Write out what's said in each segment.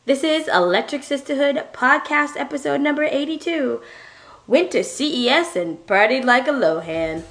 This is Electric Sisterhood podcast episode number 82. Went to CES and partied like a Lohan.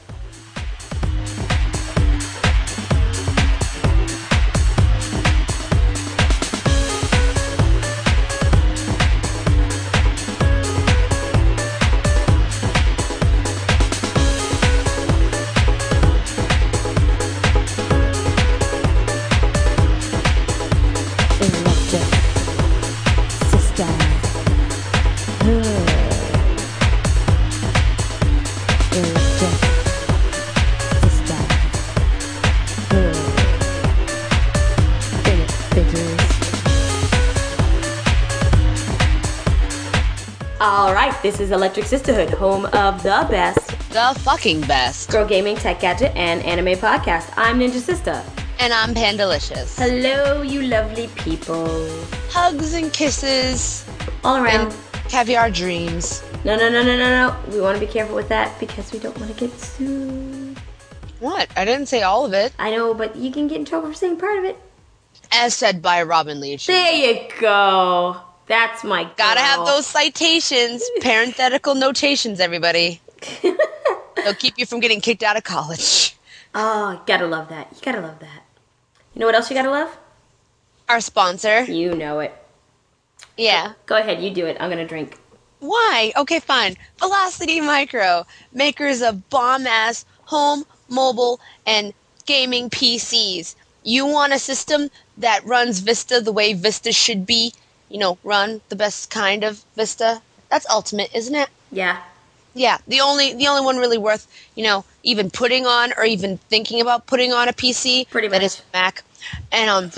Alright, this is Electric Sisterhood, home of the best, the fucking best girl gaming, tech gadget, and anime podcast. I'm Ninja Sister. And I'm Pandalicious. Hello, you lovely people. Hugs and kisses. All around. And caviar dreams. No. We want to be careful with that because we don't want to get sued. What? I didn't say all of it. I know, but you can get in trouble for saying part of it. As said by Robin Leach. There you go. That's my girl. Gotta have those citations, parenthetical notations, everybody. They'll keep you from getting kicked out of college. Oh, gotta love that. You gotta love that. You know what else you gotta love? Our sponsor. You know it. Yeah. Go ahead, you do it. I'm gonna drink. Why? Okay, fine. Velocity Micro, makers of bomb-ass home, mobile, and gaming PCs. You want a system that runs Vista the way Vista should be? You know, run the best kind of Vista. That's ultimate, isn't it? Yeah. Yeah, the only one really worth, even putting on or even thinking about putting on a PC. Pretty much. That is Mac. And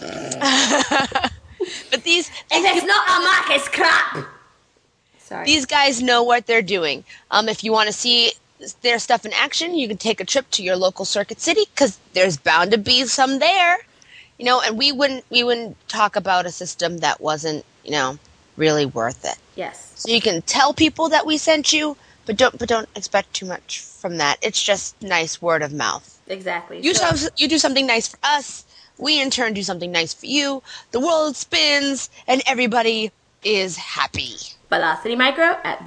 but these if it's not a Mac, it's crap. Sorry. These guys know what they're doing. If you want to see their stuff in action, you can take a trip to your local Circuit City because there's bound to be some there. And we wouldn't talk about a system that wasn't, really worth it. Yes. So you can tell people that we sent you, but don't expect too much from that. It's just nice word of mouth. Exactly. You do something nice for us. We in turn do something nice for you. The world spins, and everybody is happy. Velocity Micro at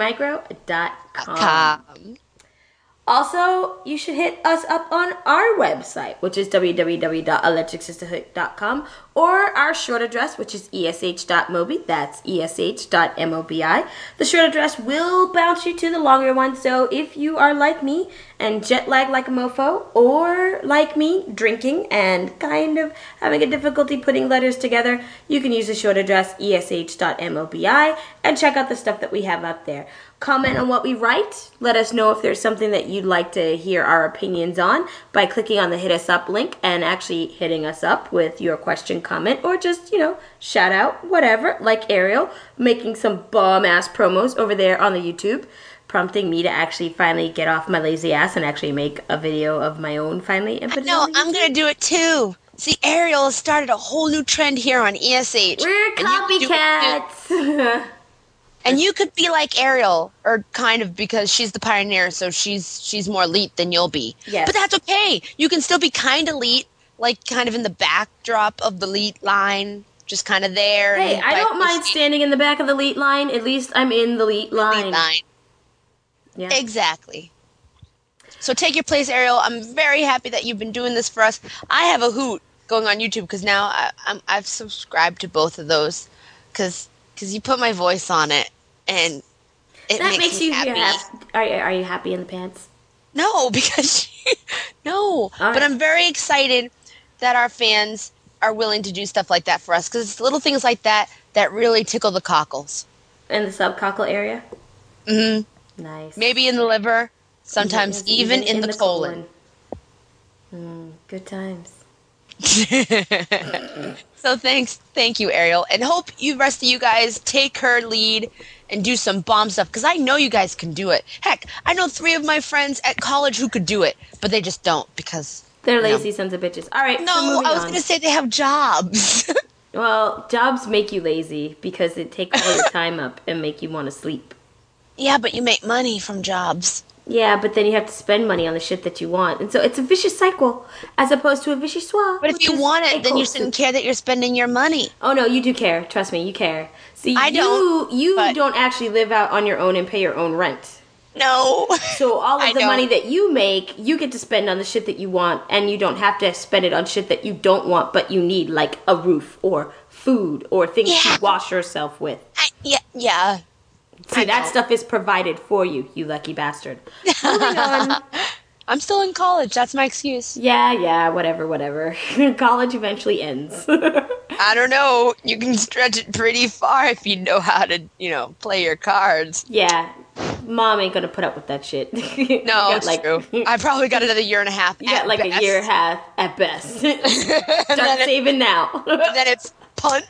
velocitymicro.com. Also, you should hit us up on our website, which is www.electricsisterhood.com, or our short address, which is esh.mobi. That's esh.mobi. The short address will bounce you to the longer one, so if you are like me and jet lag like a mofo, or like me, drinking and kind of having a difficulty putting letters together, you can use the short address esh.mobi and check out the stuff that we have up there. Comment on what we write. Let us know if there's something that you'd like to hear our opinions on by clicking on the Hit Us Up link and actually hitting us up with your question, comment, or just, shout out, whatever, like Ariel, making some bomb-ass promos over there on the YouTube, prompting me to actually finally get off my lazy ass and actually make a video of my own finally. And put no, I'm going to do it too. See, Ariel has started a whole new trend here on ESH. We're copycats. And you could be like Ariel, or kind of, because she's the pioneer, so she's more elite than you'll be. Yes. But that's okay. You can still be kind of elite, like kind of in the backdrop of the elite line, just kind of there. Hey, I don't mind standing in the back of the elite line. At least I'm in the elite line. Elite line. Yeah. Exactly. So take your place, Ariel. I'm very happy that you've been doing this for us. I have a hoot going on YouTube because now I've subscribed to both of those because you put my voice on it, and it makes me happy. Are you happy in the pants? No, because no. Right. But I'm very excited that our fans are willing to do stuff like that for us because it's little things like that that really tickle the cockles. In the subcockle area? Mm-hmm. Nice. Maybe in the liver, sometimes even in the colon. Good times. So thank you, Ariel, and hope you rest of you guys take her lead and do some bomb stuff because I know you guys can do it. Heck, I know 3 of my friends at college who could do it, but they just don't because they're lazy sons of bitches. All right. No, I was going to say they have jobs. Well, jobs make you lazy because it takes all your time up and make you want to sleep. Yeah, but you make money from jobs. Yeah, but then you have to spend money on the shit that you want. And so it's a vicious cycle as opposed to a vicious swap. But if you want it, then you shouldn't care that you're spending your money. Oh, no, you do care. Trust me, you care. See, I don't, you but- don't actually live out on your own and pay your own rent. No. So all I of the don't. money that you make, you get to spend on the shit that you want, and you don't have to spend it on shit that you don't want but you need, like a roof or food or things Yeah. to wash yourself with. Yeah. See, I that know. stuff is provided for you, you lucky bastard. Moving on. I'm still in college. That's my excuse. Yeah, whatever. College eventually ends. I don't know. You can stretch it pretty far if you know how to, play your cards. Yeah, mom ain't gonna put up with that shit. No, it's true. I probably got another year and a half. You got like best. a year and a half at best. Start then saving now. Then it's punt.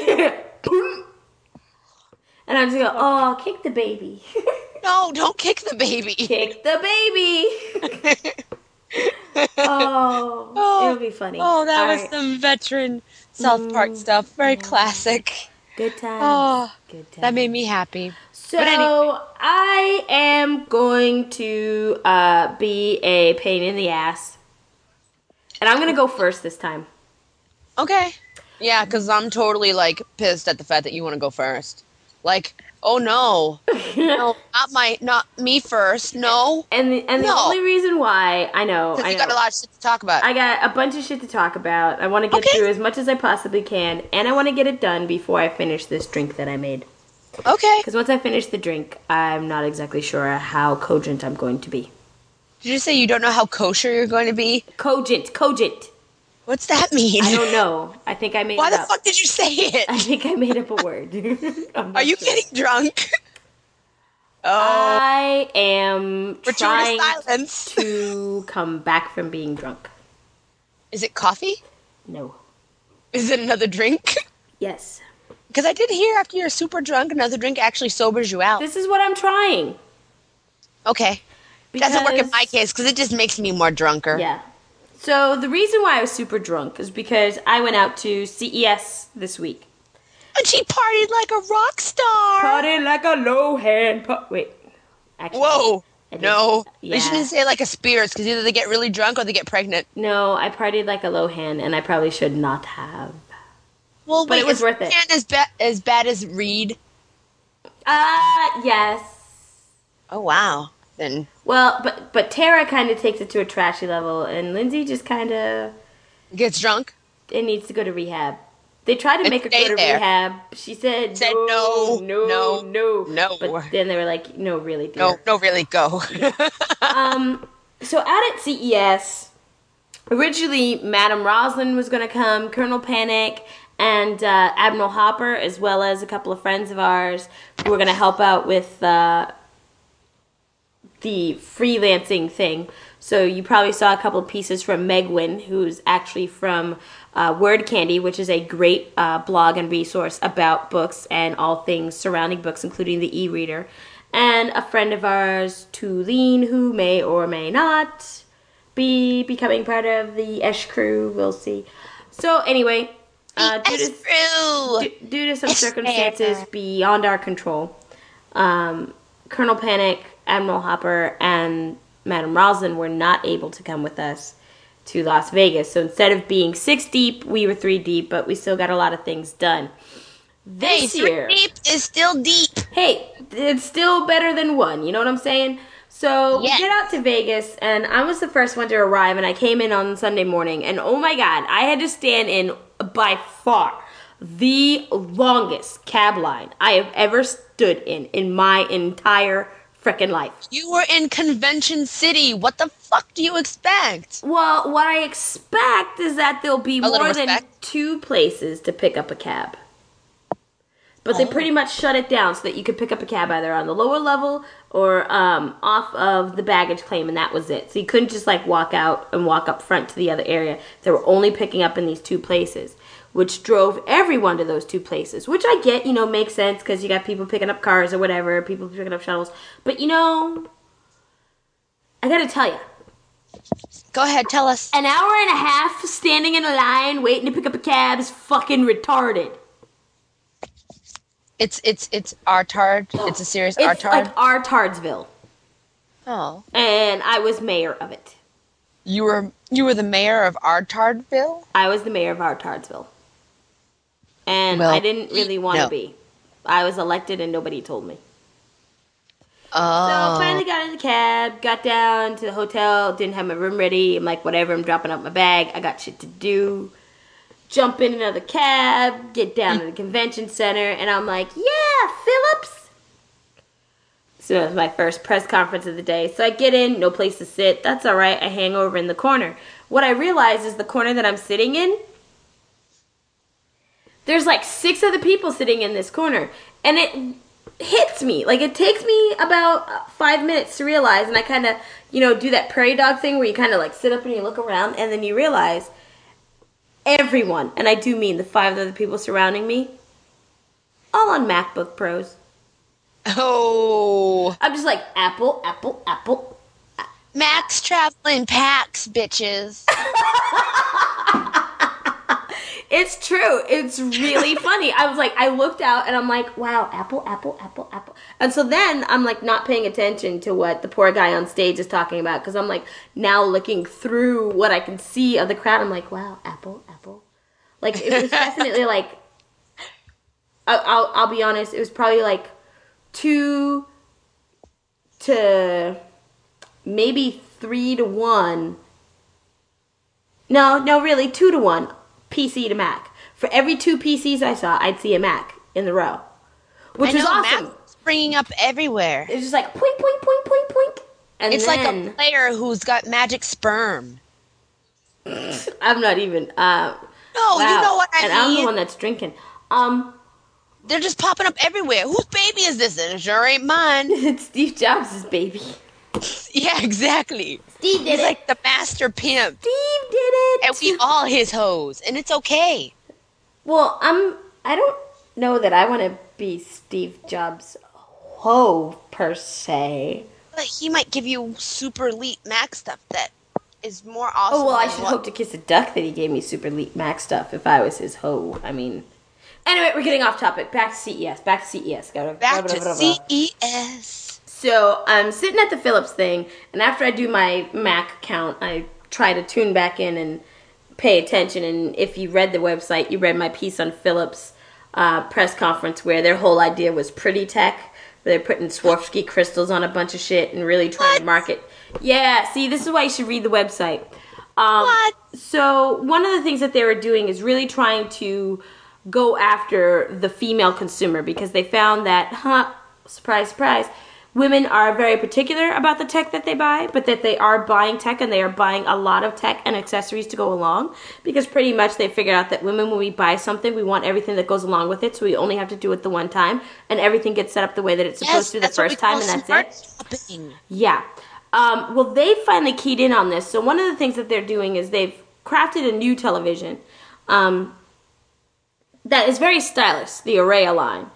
And I'm just going, oh, kick the baby. No, don't kick the baby. Kick the baby. Oh, it'll be funny. Oh, that All was right. some veteran South Park stuff. Very classic. Good times. Oh, Good times. that made me happy. So I am going to be a pain in the ass. And I'm going to go first this time. Okay. Yeah, because I'm totally, pissed at the fact that you want to go first. Oh, no. No, not me first. No. And the No. only reason why, I know. Because you got a lot of shit to talk about. I got a bunch of shit to talk about. I want to get Okay. through as much as I possibly can. And I want to get it done before I finish this drink that I made. Okay. Because once I finish the drink, I'm not exactly sure how cogent I'm going to be. Did you say you don't know how kosher you're going to be? Cogent. What's that mean? I don't know. I think I made Why it the up. fuck did you say it? I think I made up a word. I'm not Are you sure. getting drunk? Oh. I am Gratuitous trying silence. to come back from being drunk. Is it coffee? No. Is it another drink? Yes. Because I did hear after you're super drunk, another drink actually sobers you out. This is what I'm trying. Okay. Doesn't work in Because- my case because it just makes me more drunker. Yeah. So the reason why I was super drunk is because I went out to CES this week. And she partied like a rock star. Party like a low hand. Wait. Actually, Whoa. I did- No. Yeah. You shouldn't say like a Spears because either they get really drunk or they get pregnant. No, I partied like a low hand, and I probably should not have. Well, But wait, it was is worth it. Jan as bad as Reed? Yes. Oh, wow. Then Well, but Tara kind of takes it to a trashy level, and Lindsay just kind of gets drunk? it needs to go to rehab. They tried to And make her stay go to there. rehab. She said no, no. no. But then they were like, no, really, dear. No, really, go. So out at CES, originally Madame Roslyn was going to come, Colonel Panic, and Admiral Hopper, as well as a couple of friends of ours who were going to help out with the freelancing thing. So you probably saw a couple of pieces from Megwin, who's actually from Word Candy, which is a great blog and resource about books and all things surrounding books, including the e-reader. And a friend of ours, Tulene, who may or may not be becoming part of the Esh crew. We'll see. So anyway, due to some circumstances beyond our control, Colonel Panic, Admiral Hopper, and Madame Roslyn were not able to come with us to Las Vegas. So instead of being 6 deep, we were 3 deep, but we still got a lot of things done. This year, 3 deep is still deep. hey, it's still better than 1. You know what I'm saying? So Yes. we get out to Vegas, and I was the first one to arrive, and I came in on Sunday morning, and oh my God, I had to stand in by far the longest cab line I have ever stood in my entire frickin' life. You were in Convention City. What the fuck do you expect? Well, what I expect is that there'll be little more than respect? 2 places to pick up a cab. But they pretty much shut it down so that you could pick up a cab either on the lower level or off of the baggage claim, and that was it. So you couldn't just like walk out and walk up front to the other area. They were only picking up in these 2 places, which drove everyone to those 2 places, which I get, makes sense because you got people picking up cars or whatever, people picking up shuttles. But I gotta tell you, Go ahead, tell us. an hour and a half standing in a line waiting to pick up a cab is fucking retarded. It's Artard. It's a serious It's Artard. like our Tardsville. Oh. And I was mayor of it. You were the mayor of Artardville? I was the mayor of Artardsville. And Well, I didn't really want to no. be. I was elected and nobody told me. So Oh. finally got in the cab, got down to the hotel, didn't have my room ready. I'm like, whatever, I'm dropping out my bag. I got shit to do. Jump in another cab, get down to the convention center, and I'm like, yeah, Phillips. So it was my first press conference of the day. So I get in, no place to sit. That's all right. I hang over in the corner. What I realize is the corner that I'm sitting in, there's like 6 other people sitting in this corner. And it hits me. Like, it takes me about 5 minutes to realize. And I kind of, do that prairie dog thing where you kind of like sit up and you look around. And then you realize everyone, and I do mean the 5 other people surrounding me, all on MacBook Pros. Oh. I'm just like, Apple, Apple, Apple. Max traveling packs, bitches. It's true. It's really funny. I was like, I looked out and I'm like, wow, Apple, Apple, Apple, Apple. And so then I'm like not paying attention to what the poor guy on stage is talking about because I'm like now looking through what I can see of the crowd. I'm like, wow, Apple, Apple. Like it was definitely like, I'll be honest, it was probably like 2 to maybe 3 to 1. No, really 2 to 1. PC to Mac. For every 2 PCs I saw, I'd see a Mac in the row, which was awesome. Mac's springing up everywhere. It's just like poink, poink, poink, poink, poink. And it's then, like a player who's got magic sperm. I'm not even. No, wow. you know what I and mean. I'm the one that's drinking. They're just popping up everywhere. Whose baby is this? And it sure ain't mine. It's Steve Jobs' baby. Yeah, exactly. Steve did He's it. like the master pimp. Steve did it. And we all his hoes. And it's okay. Well, I don't know that I want to be Steve Jobs' hoe per se. But he might give you super elite Mac stuff that is more awesome. Oh, well, I than should what- hope to kiss a duck that he gave me super elite Mac stuff if I was his hoe. I mean, anyway, we're getting off topic. Back to CES. Back to CES. So I'm sitting at the Philips thing, and after I do my Mac account, I try to tune back in and pay attention. And if you read the website, you read my piece on Philips press conference where their whole idea was pretty tech. Where they're putting Swarovski crystals on a bunch of shit and really trying to market. Yeah, see, this is why you should read the website. What? So one of the things that they were doing is really trying to go after the female consumer because they found that, surprise, surprise, women are very particular about the tech that they buy, but that they are buying tech and they are buying a lot of tech and accessories to go along because pretty much they figured out that women, when we buy something, we want everything that goes along with it, so we only have to do it the one time and everything gets set up the way that it's supposed to the first time and that's it. Shopping. Yeah. Well, they finally keyed in on this. So one of the things that they're doing is they've crafted a new television that is very stylish, the Araya line.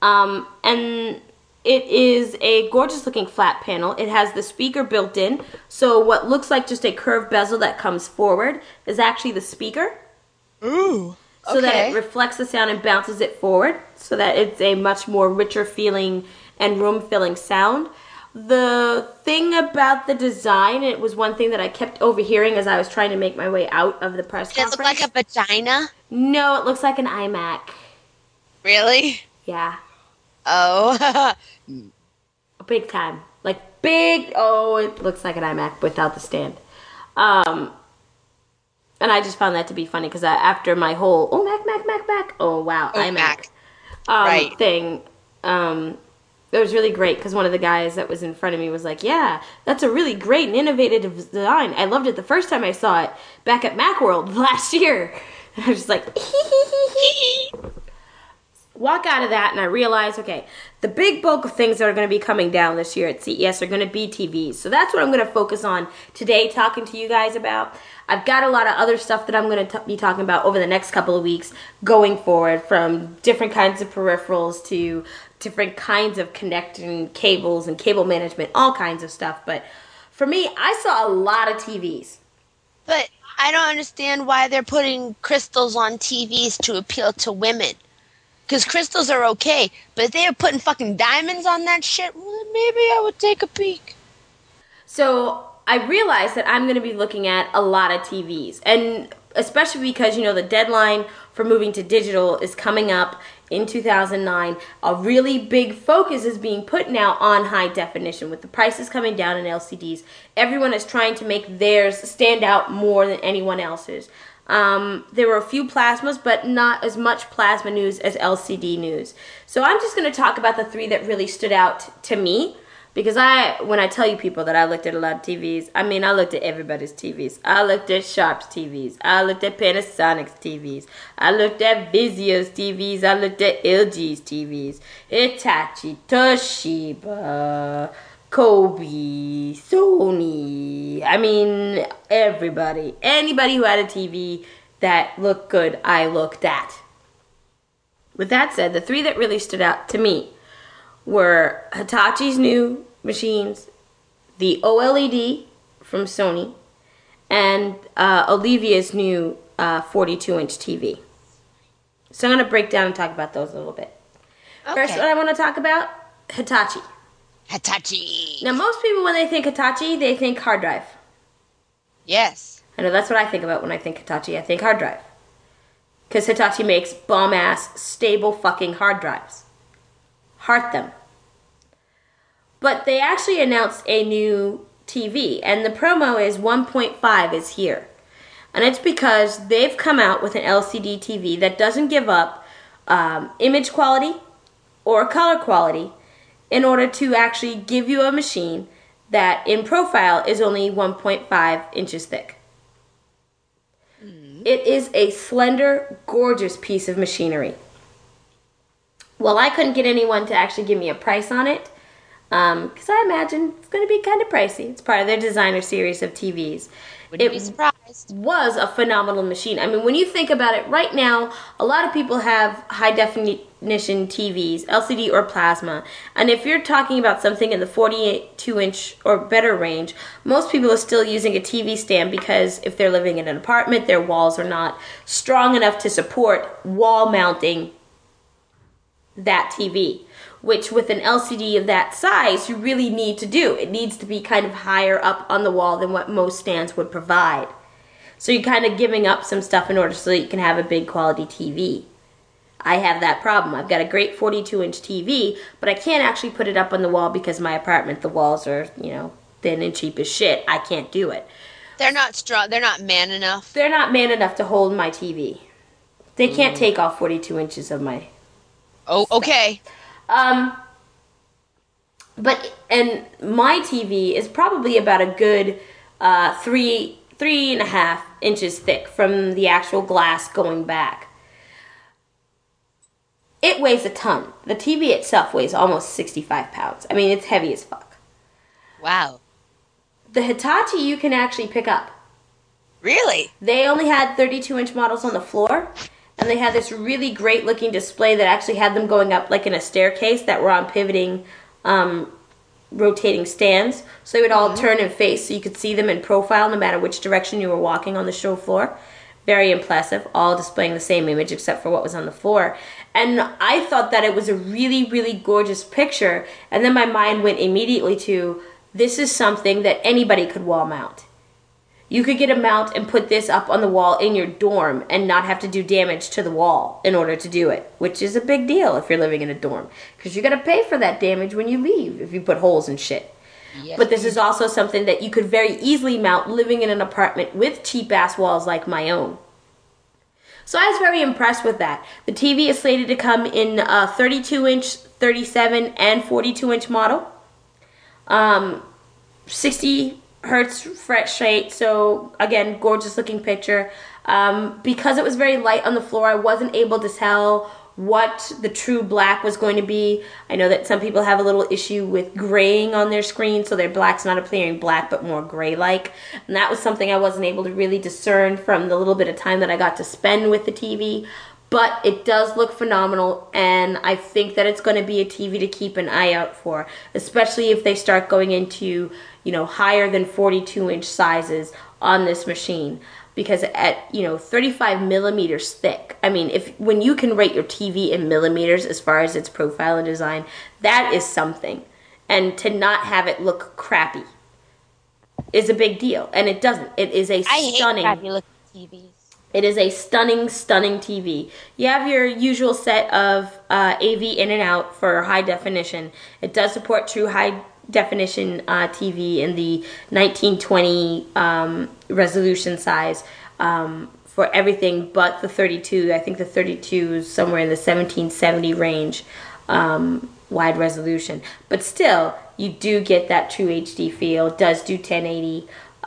And it is a gorgeous looking flat panel. It has the speaker built in. So what looks like just a curved bezel that comes forward is actually the speaker. Ooh. So that it reflects the sound and bounces it forward so that it's a much more richer feeling and room filling sound. The thing about the design, it was one thing that I kept overhearing as I was trying to make my way out of the press Does it conference. look like a vagina? No, it looks like an iMac. Really? Yeah. Oh. Big time. Like big, it looks like an iMac without the stand. And I just found that to be funny because after my whole, Mac, oh wow, iMac Right. thing, it was really great because one of the guys that was in front of me was like, yeah, that's a really great and innovative design. I loved it the first time I saw it back at Macworld last year. And I was just like, walk out of that and I realized, okay, the big bulk of things that are going to be coming down this year at CES are going to be TVs. So that's what I'm going to focus on today, talking to you guys about. I've got a lot of other stuff that I'm going to be talking about over the next couple of weeks going forward, from different kinds of peripherals to different kinds of connecting cables and cable management, all kinds of stuff. But for me, I saw a lot of TVs. But I don't understand why they're putting crystals on TVs to appeal to women. Because crystals are okay, but if they were putting fucking diamonds on that shit, well, maybe I would take a peek. So I realized that I'm going to be looking at a lot of TVs, and especially because, the deadline for moving to digital is coming up in 2009. A really big focus is being put now on high definition. With the prices coming down in LCDs, everyone is trying to make theirs stand out more than anyone else's. There were a few plasmas, but not as much plasma news as LCD news. So I'm just going to talk about the 3 that really stood out to me. Because when I tell you people that I looked at a lot of TVs, I mean, I looked at everybody's TVs. I looked at Sharp's TVs. I looked at Panasonic's TVs. I looked at Vizio's TVs. I looked at LG's TVs. Hitachi, Toshiba, Kobe, Sony. I mean, everybody. Anybody who had a TV that looked good, I looked at. With that said, the 3 that really stood out to me were Hitachi's new machines, the OLED from Sony, and Olivia's new 42-inch TV. So I'm going to break down and talk about those a little bit. Okay. First, what I want to talk about, Hitachi. Hitachi. Now, most people, when they think Hitachi, they think hard drive. Yes. I know that's what I think about when I think Hitachi. I think hard drive. Because Hitachi makes bomb-ass, stable fucking hard drives. Heart them. But they actually announced a new TV, and the promo is 1.5 is here. And it's because they've come out with an LCD TV that doesn't give up image quality or color quality in order to actually give you a machine that in profile is only 1.5 inches thick. It is a slender, gorgeous piece of machinery. Well, I couldn't get anyone to actually give me a price on it because I imagine it's going to be kind of pricey. It's part of their designer series of TVs. Wouldn't be surprised. It was a phenomenal machine. I mean, when you think about it, right now, a lot of people have high-definition TVs, LCD or plasma. And if you're talking about something in the 42-inch or better range, most people are still using a TV stand because if they're living in an apartment, their walls are not strong enough to support wall mounting that TV, which with an LCD of that size, you really need to do. It needs to be kind of higher up on the wall than what most stands would provide. So you're kind of giving up some stuff in order so that you can have a big quality TV. I have that problem. I've got a great 42-inch TV, but I can't actually put it up on the wall because my apartment, the walls are, thin and cheap as shit. I can't do it. They're not strong. They're not man enough. They're not man enough to hold my TV. They can't take all 42 inches of my... Oh, okay. And my TV is probably about a good 3.5 inches thick from the actual glass going back. It weighs a ton. The TV itself weighs almost 65 pounds. I mean, it's heavy as fuck. Wow. The Hitachi you can actually pick up. Really? They only had 32-inch models on the floor. And they had this really great looking display that actually had them going up like in a staircase that were on pivoting, rotating stands. So they would all turn and face so you could see them in profile no matter which direction you were walking on the show floor. Very impressive, all displaying the same image except for what was on the floor. And I thought that it was a really, really gorgeous picture. And then my mind went immediately to, this is something that anybody could wall mount. You could get a mount and put this up on the wall in your dorm and not have to do damage to the wall in order to do it, which is a big deal if you're living in a dorm because you got to pay for that damage when you leave if you put holes and shit. Yes. But this is also something that you could very easily mount living in an apartment with cheap-ass walls like my own. So I was very impressed with that. The TV is slated to come in a 32-inch, 37, and 42-inch model. 60 hertz refresh rate, so again, gorgeous looking picture. Because it was very light on the floor, I wasn't able to tell what the true black was going to be. I know that some people have a little issue with graying on their screen, so their black's not appearing black but more gray-like. And that was something I wasn't able to really discern from the little bit of time that I got to spend with the TV. But it does look phenomenal, and I think that it's going to be a TV to keep an eye out for, especially if they start going into, higher than 42-inch sizes on this machine. Because at, 35 millimeters thick, I mean, when you can rate your TV in millimeters as far as its profile and design, that is something. And to not have it look crappy is a big deal, and it doesn't. It is a I hate stunning. crappy looking TVs. It is a stunning, stunning TV. You have your usual set of AV in and out for high definition. It does support true high definition TV in the 1920 resolution size for everything but the 32. I think the 32 is somewhere in the 1770 range wide resolution. But still, you do get that true HD feel. It does do 1080p,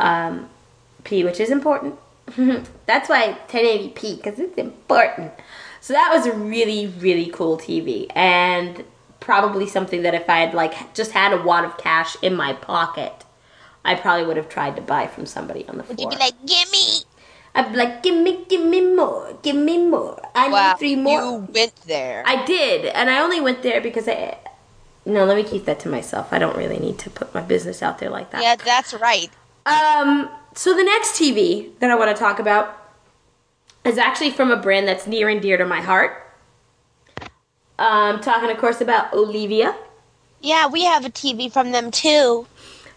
which is important. That's why 1080p, because it's important. So that was a really, really cool TV, and probably something that if I had just had a wad of cash in my pocket, I probably would have tried to buy from somebody on the floor. Would you be like, gimme? I'd be like, give me more, give me more. I need 3 more. You went there. I did, and I only went there because no, let me keep that to myself. I don't really need to put my business out there like that. Yeah, that's right. So the next TV that I want to talk about is actually from a brand that's near and dear to my heart. I'm talking, of course, about Olivia. Yeah, we have a TV from them, too.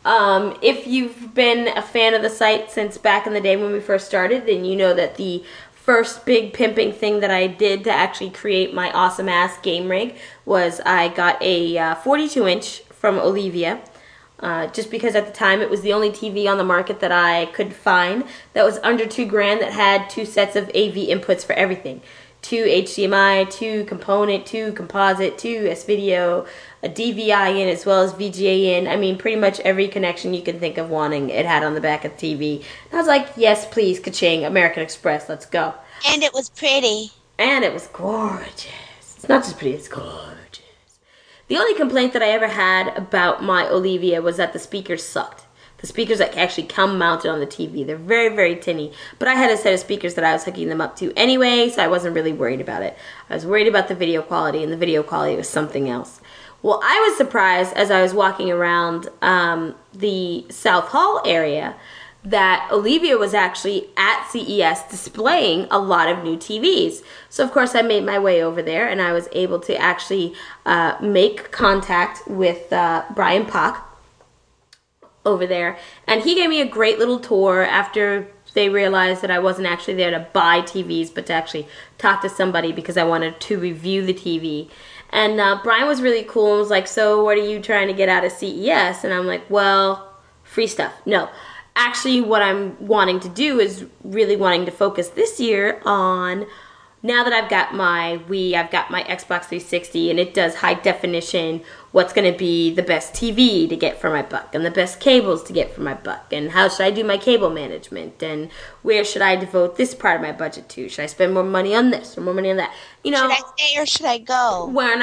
If you've been a fan of the site since back in the day when we first started, then you know that the first big pimping thing that I did to actually create my awesome-ass game rig was I got a 42-inch from Olivia. Just because at the time it was the only TV on the market that I could find that was under $2,000 that had 2 sets of AV inputs for everything. 2 HDMI, 2 component, 2 composite, 2 S-Video, a DVI in as well as VGA in. I mean, pretty much every connection you can think of wanting, it had on the back of the TV. And I was like, yes, please, ka-ching, American Express, let's go. And it was pretty. And it was gorgeous. It's not just pretty, it's gorgeous. The only complaint that I ever had about my Olivia was that the speakers sucked. The speakers that actually come mounted on the TV. They're very, very tinny. But I had a set of speakers that I was hooking them up to anyway, so I wasn't really worried about it. I was worried about the video quality, and the video quality was something else. Well, I was surprised as I was walking around the South Hall area that Olivia was actually at CES displaying a lot of new TVs. So, of course, I made my way over there, and I was able to actually make contact with Brian Pock over there. And he gave me a great little tour after they realized that I wasn't actually there to buy TVs, but to actually talk to somebody because I wanted to review the TV. And Brian was really cool and was like, so what are you trying to get out of CES? And I'm like, well, free stuff. No. Actually, what I'm wanting to do is really wanting to focus this year on, now that I've got my Wii, I've got my Xbox 360, and it does high definition, what's going to be the best TV to get for my buck, and the best cables to get for my buck, and how should I do my cable management, and where should I devote this part of my budget to? Should I spend more money on this or more money on that? You know, should I stay or should I go? Well,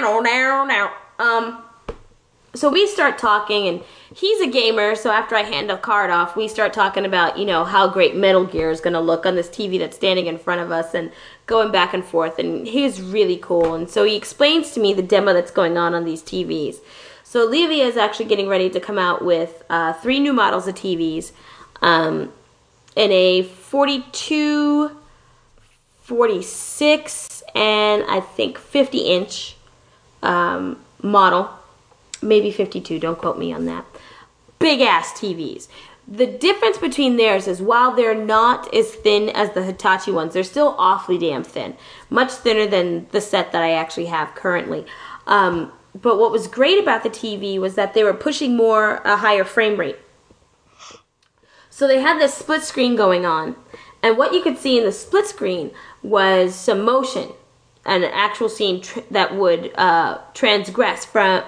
now. So we start talking, and he's a gamer, so after I hand a card off, we start talking about, you know, how great Metal Gear is going to look on this TV that's standing in front of us, and going back and forth, and he's really cool. And so he explains to me the demo that's going on these TVs. So Olivia is actually getting ready to come out with 3 new models of TVs in a 42, 46, and I think 50-inch model. Maybe 52, don't quote me on that. Big ass TVs. The difference between theirs is while they're not as thin as the Hitachi ones, they're still awfully damn thin. Much thinner than the set that I actually have currently. But what was great about the TV was that they were pushing a higher frame rate. So they had this split screen going on. And what you could see in the split screen was some motion. An actual scene that would transgress from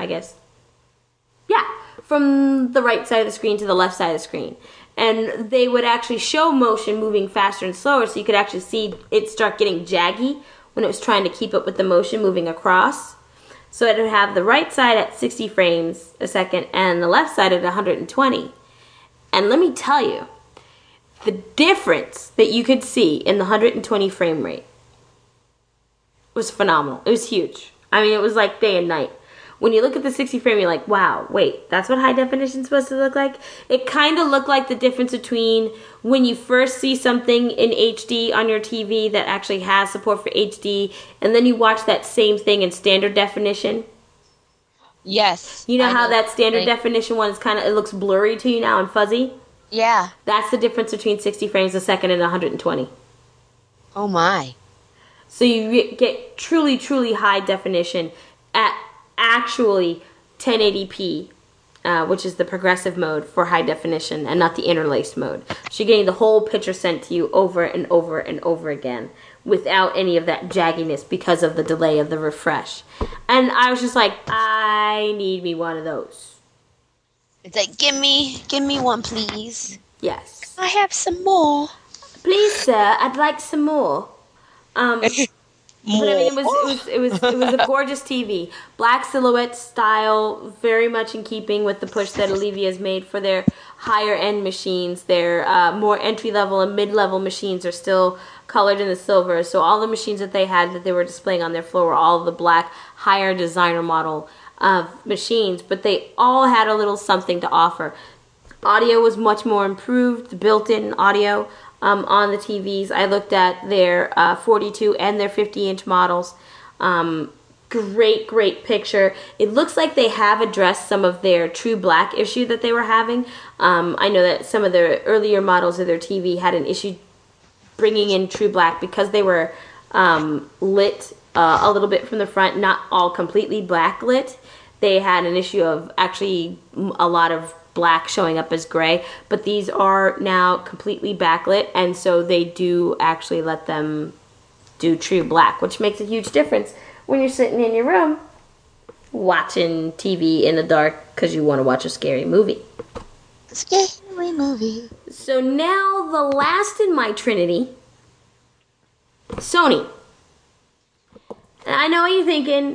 the right side of the screen to the left side of the screen. And they would actually show motion moving faster and slower, so you could actually see it start getting jaggy when it was trying to keep up with the motion moving across. So it would have the right side at 60 frames a second and the left side at 120. And let me tell you, the difference that you could see in the 120 frame rate was phenomenal. It was huge. I mean, it was like day and night. When you look at the 60 frame, you're like, wow, wait, that's what high definition is supposed to look like? It kind of looked like the difference between when you first see something in HD on your TV that actually has support for HD, and then you watch that same thing in standard definition. Yes. You know I how that standard Like, definition one is it looks blurry to you now and fuzzy? yeah. That's the difference between 60 frames a second and 120. Oh my. So you get truly, truly high definition at actually 1080p, which is the progressive mode for high definition and not the interlaced mode. So you're getting the whole picture sent to you over and over and over again without any of that jagginess because of the delay of the refresh. And I was just like, I need me one of those. It's like, give me one, please. Yes. I have some more. Please, sir, I'd like some more. But I mean, it was a gorgeous TV. Black silhouette style, very much in keeping with the push that Olivia has made for their higher end machines. Their more entry level and mid level machines are still colored in the silver. So all the machines that they had that they were displaying on their floor were all the black higher designer model machines. But they all had a little something to offer. Audio was much more improved, the built-in audio. On the TVs. I looked at their 42 and their 50-inch models. Great picture. It looks like they have addressed some of their true black issue that they were having. I know that some of the earlier models of their TV had an issue bringing in true black because they were lit a little bit from the front, not all completely black lit. They had an issue of actually a lot of black showing up as gray, but these are now completely backlit, and so they do actually let them do true black, which makes a huge difference when you're sitting in your room watching TV in the dark because you want to watch a scary movie. Scary movie. So now the last in my trinity, Sony. And I know what you're thinking,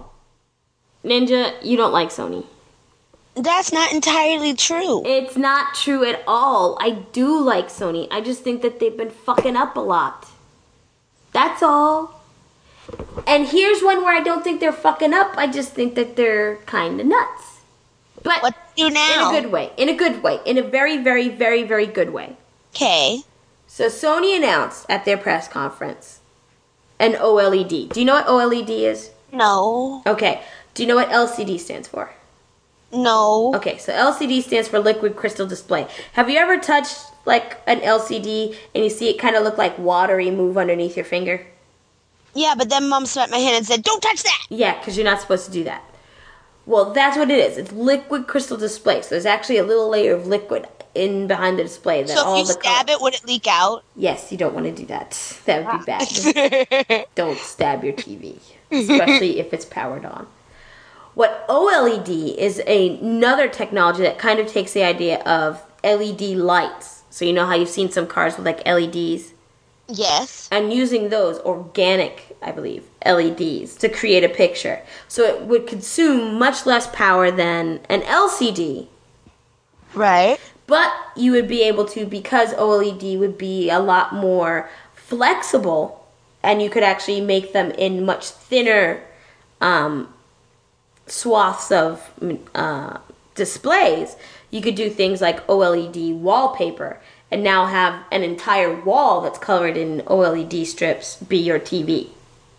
Ninja, you don't like Sony. That's not entirely true. It's not true at all. I do like Sony. I just think that they've been fucking up a lot. That's all. And here's one where I don't think they're fucking up. I just think that they're kind of nuts. But what do you do now? In a good way. In a good way. In a very, very, very, very good way. Okay. So Sony announced at their press conference an OLED. Do you know what OLED is? No. Okay. Do you know what LCD stands for? No. Okay, so LCD stands for liquid crystal display. Have you ever touched like an LCD and you see it kind of look like watery move underneath your finger? Yeah, but then Mom slapped my hand and said, "Don't touch that!" Yeah, because you're not supposed to do that. Well, that's what it is. It's liquid crystal display. So there's actually a little layer of liquid in behind the display. That so all if you stab it, would it leak out? Yes, you don't want to do that. That would be bad. Don't stab your TV, especially if it's powered on. What OLED is another technology that kind of takes the idea of LED lights. So you know how you've seen some cars with like LEDs? Yes. And using those organic, I believe, LEDs to create a picture. So it would consume much less power than an LCD. Right. But you would be able to, because OLED would be a lot more flexible, and you could actually make them in much thinner swaths of displays. You could do things like OLED wallpaper and now have an entire wall that's colored in OLED strips be your TV.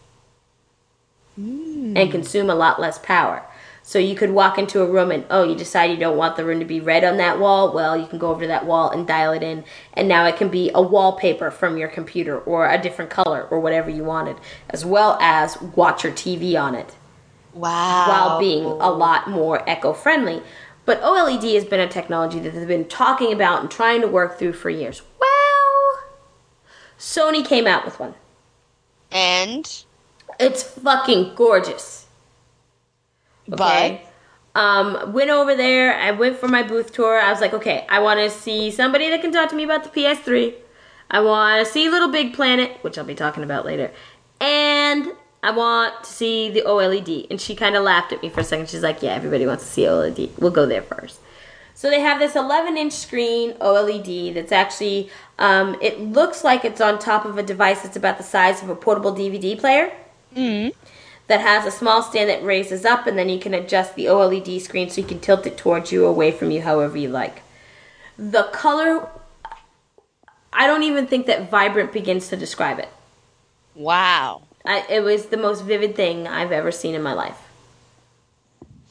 And consume a lot less power. So you could walk into a room and, you decide you don't want the room to be red on that wall. Well, you can go over to that wall and dial it in. And now it can be a wallpaper from your computer or a different color or whatever you wanted. As well as watch your TV on it. Wow. While being a lot more eco-friendly. But OLED has been a technology that they've been talking about and trying to work through for years. Well, Sony came out with one. And? It's fucking gorgeous. Okay. But? Went over there. I went for my booth tour. I was like, okay, I want to see somebody that can talk to me about the PS3. I want to see Little Big Planet, which I'll be talking about later. And I want to see the OLED. And she kind of laughed at me for a second. She's like, yeah, everybody wants to see OLED. We'll go there first. So they have this 11-inch screen OLED that's actually, it looks like it's on top of a device that's about the size of a portable DVD player. Mm. That has a small stand that raises up, and then you can adjust the OLED screen so you can tilt it towards you, away from you, however you like. The color, I don't even think that vibrant begins to describe it. Wow. It was the most vivid thing I've ever seen in my life.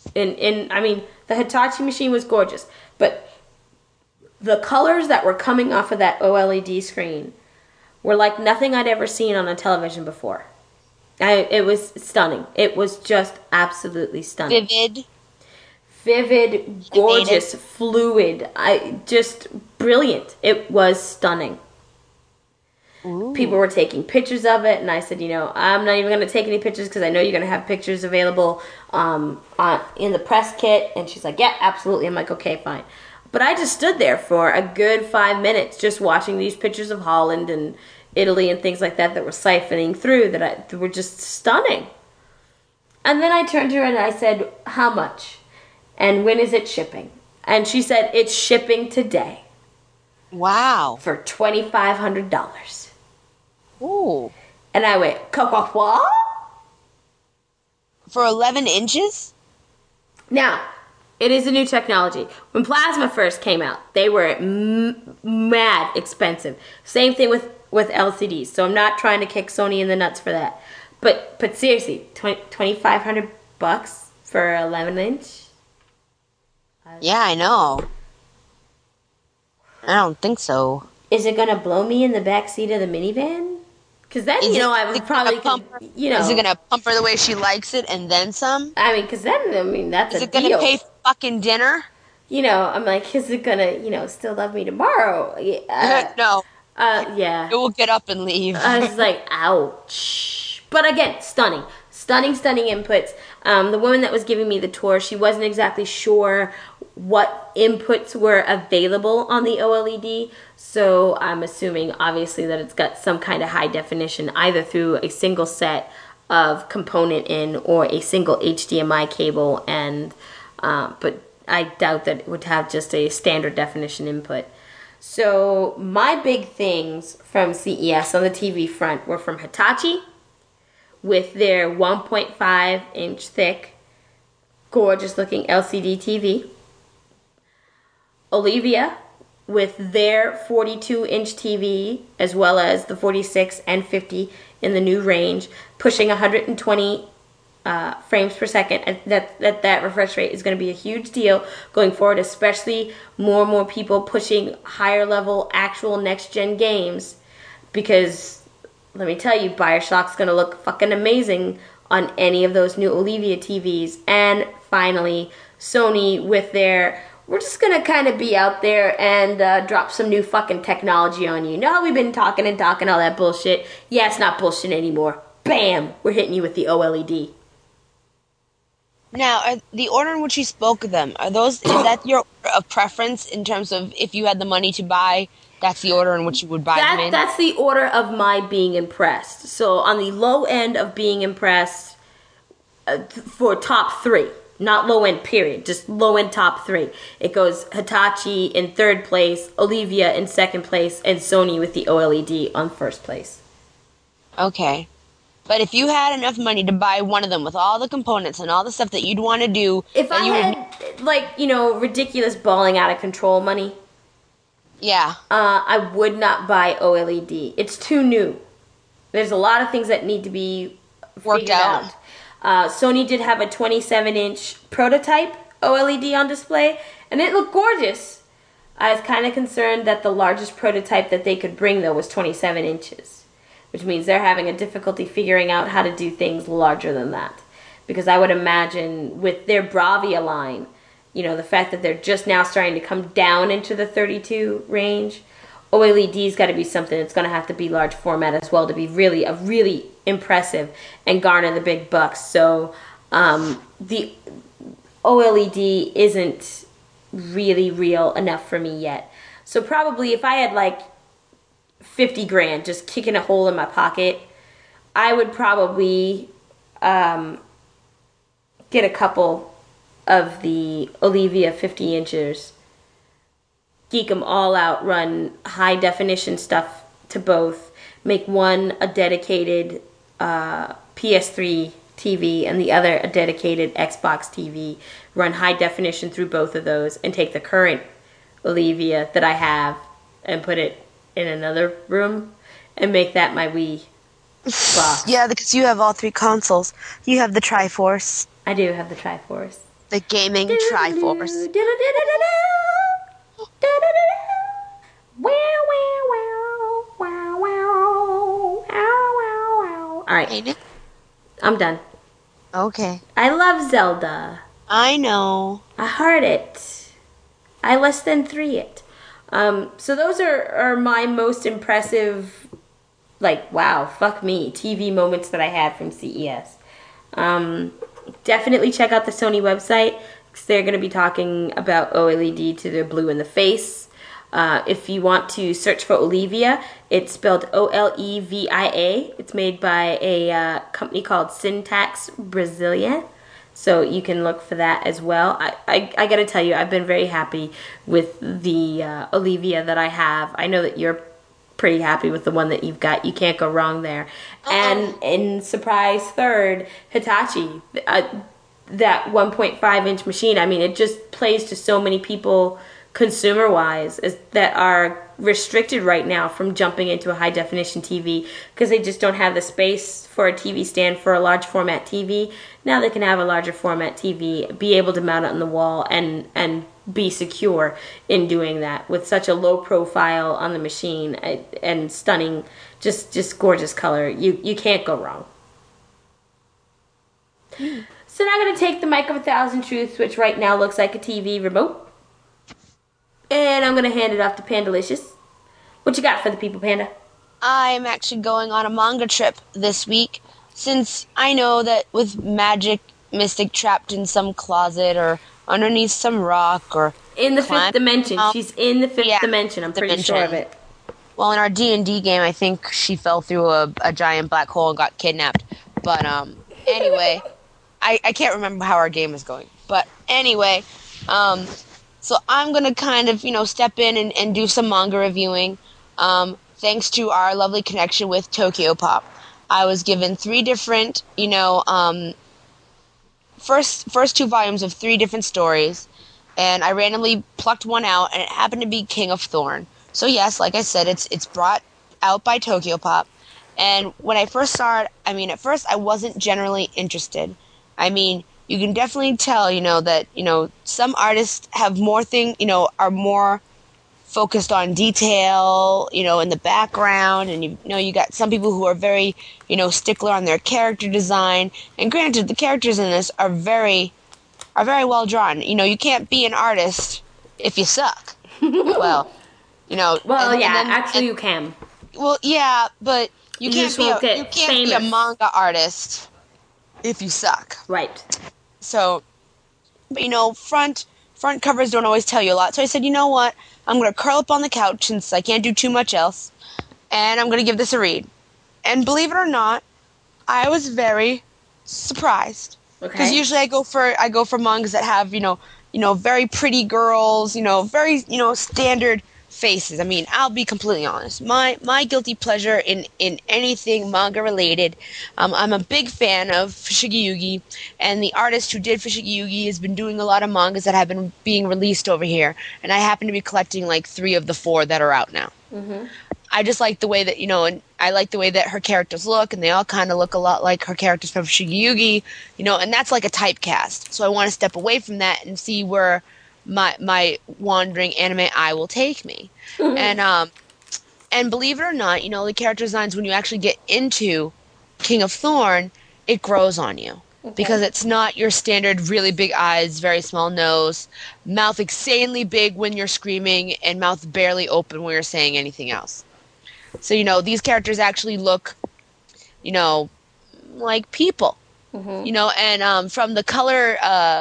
I mean, the Hitachi machine was gorgeous, but the colors that were coming off of that OLED screen were like nothing I'd ever seen on a television before. It was stunning. It was just absolutely stunning. Vivid, gorgeous, fluid. Just brilliant. It was stunning. Ooh. People were taking pictures of it, and I said, I'm not even going to take any pictures because I know you're going to have pictures available in the press kit. And she's like, yeah, absolutely. I'm like, okay, fine. But I just stood there for a good 5 minutes just watching these pictures of Holland and Italy and things like that were siphoning through that were just stunning. And then I turned to her and I said, how much? And when is it shipping? And she said, it's shipping today. Wow. For $2,500. Ooh. And I went, what? For 11 inches? Now, it is a new technology. When plasma first came out, they were mad expensive. Same thing with LCDs. So I'm not trying to kick Sony in the nuts for that. But seriously, $2,500 for 11 inch? Yeah, I know. I don't think so. Is it going to blow me in the back seat of the minivan? Because then, I would probably, Is it going to pump her the way she likes it and then some? I mean, because then, that's a deal. Is it going to pay fucking dinner? I'm like, is it going to, still love me tomorrow? No. Yeah. It will get up and leave. I was like, ouch. But again, stunning. Stunning inputs. The woman that was giving me the tour, she wasn't exactly sure what inputs were available on the OLED. So I'm assuming, obviously, that it's got some kind of high definition, either through a single set of component in or a single HDMI cable. But I doubt that it would have just a standard definition input. So my big things from CES on the TV front were from Hitachi with their 1.5 inch thick, gorgeous looking LCD TV. Olivia with their 42 inch TV, as well as the 46 and 50 in the new range, pushing 120 frames per second. And that refresh rate is going to be a huge deal going forward, especially more and more people pushing higher level actual next gen games, because let me tell you, Bioshock's going to look fucking amazing on any of those new Olivia TVs. And finally, Sony with their, we're just going to kind of be out there and drop some new fucking technology on you. You know how we've been talking all that bullshit? Yeah, it's not bullshit anymore. Bam! We're hitting you with the OLED. Now, the order in which you spoke of them, is that your preference in terms of if you had the money to buy, that's the order in which you would buy them in? That's the order of my being impressed. So on the low end of being impressed for top three, not low end period, just low end top three. It goes Hitachi in third place, Olivia in second place, and Sony with the OLED on first place. Okay. But if you had enough money to buy one of them with all the components and all the stuff that you'd want to do... If I had, ridiculous balling out of control money... Yeah. I would not buy OLED. It's too new. There's a lot of things that need to be worked out. Sony did have a 27-inch prototype OLED on display, and it looked gorgeous. I was kind of concerned that the largest prototype that they could bring, though, was 27 inches, which means they're having a difficulty figuring out how to do things larger than that. Because I would imagine with their Bravia line, the fact that they're just now starting to come down into the 32 range, OLED's got to be something that's going to have to be large format as well to be really impressive and garner the big bucks. So the OLED isn't really real enough for me yet. So probably if I had like $50,000 just kicking a hole in my pocket, I would probably get a couple of the Olivia 50 inchers, geek them all out, run high definition stuff to both, make one a dedicated PS3 TV and the other a dedicated Xbox TV, run high definition through both of those, and take the current Olivia that I have and put it in another room and make that my Wii box. Yeah, because you have all three consoles. You have the Triforce. I do have the Triforce. The gaming Triforce. Alright, Ain't it? I'm done. Okay. I love Zelda. I know. I heart it. I less than 3 it. So those are my most impressive, like, wow, fuck me, TV moments that I had from CES. Definitely check out the Sony website, because they're going to be talking about OLED to the blue in the face. If you want to search for Olivia, it's spelled Olevia. It's made by a company called Syntax Brasilia. So you can look for that as well. I got to tell you, I've been very happy with the Olivia that I have. I know that you're pretty happy with the one that you've got. You can't go wrong there. And in surprise third, Hitachi, that 1.5-inch machine. I mean, it just plays to so many people consumer-wise that are restricted right now from jumping into a high-definition TV because they just don't have the space for a TV stand for a large format TV. Now they can have a larger format TV, be able to mount it on the wall, and be secure in doing that with such a low profile on the machine and stunning, just gorgeous color. You can't go wrong. So now I'm going to take the Mic of 1,000 Truths, which right now looks like a TV remote, and I'm going to hand it off to Pandalicious. What you got for the people, Panda? I'm actually going on a manga trip this week, since I know that with Magic Mystic trapped in some closet or underneath some rock or in the fifth dimension. She's in the fifth dimension. I'm pretty sure of it. Well, in our D&D game, I think she fell through a giant black hole and got kidnapped. But anyway, I can't remember how our game is going. But anyway, so I'm going to kind of, step in and do some manga reviewing. Thanks to our lovely connection with Tokyo Pop. I was given 3 different, first 2 volumes of 3 different stories, and I randomly plucked one out, and it happened to be King of Thorn. So yes, like I said, it's brought out by Tokyo Pop. And when I first saw it, at first I wasn't generally interested. You can definitely tell, that, some artists have more are more focused on detail, in the background, and you got some people who are very, stickler on their character design. And granted, the characters in this are very well drawn. You can't be an artist if you suck. Well, actually you can. Well, yeah, but you can't be a manga artist if you suck. Right. So, but, front covers don't always tell you a lot. So I said, you know what? I'm going to curl up on the couch since I can't do too much else, and I'm going to give this a read. And believe it or not, I was very surprised. Okay. Because usually I go for mangas that have, very pretty girls, very, standard faces. I'll be completely honest. My guilty pleasure in anything manga related, I'm a big fan of Fushigi Yugi, and the artist who did Fushigi Yugi has been doing a lot of mangas that have been being released over here, and I happen to be collecting like 3 of the 4 that are out now. Mm-hmm. I just like the way that, and I like the way that her characters look, and they all kind of look a lot like her characters from Fushigi Yugi, and that's like a typecast. So I want to step away from that and see where my wandering anime eye will take me. Mm-hmm. And believe it or not, the character designs, when you actually get into King of Thorn, it grows on you. Okay. Because it's not your standard really big eyes, very small nose, mouth insanely big when you're screaming, and mouth barely open when you're saying anything else. So, these characters actually look, like people. Mm-hmm. And from the color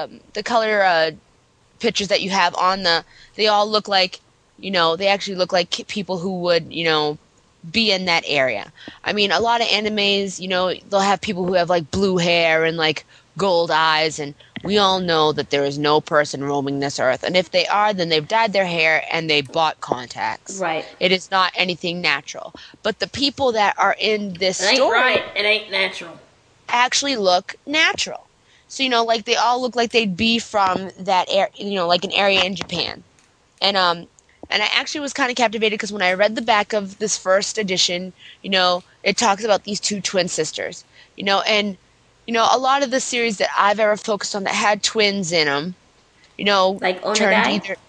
pictures that you have on they all look like, they actually look like people who would, be in that area. A lot of animes, they'll have people who have like blue hair and like gold eyes, and we all know that there is no person roaming this earth. And if they are, then they've dyed their hair and they bought contacts. Right. It is not anything natural. But the people that are in this story, right. It ain't natural. Actually look natural. So, like they all look like they'd be from that area, like an area in Japan. And I actually was kind of captivated because when I read the back of this first edition, it talks about these 2 twin sisters, and a lot of the series that I've ever focused on that had twins in them, Like turned Onagai? either.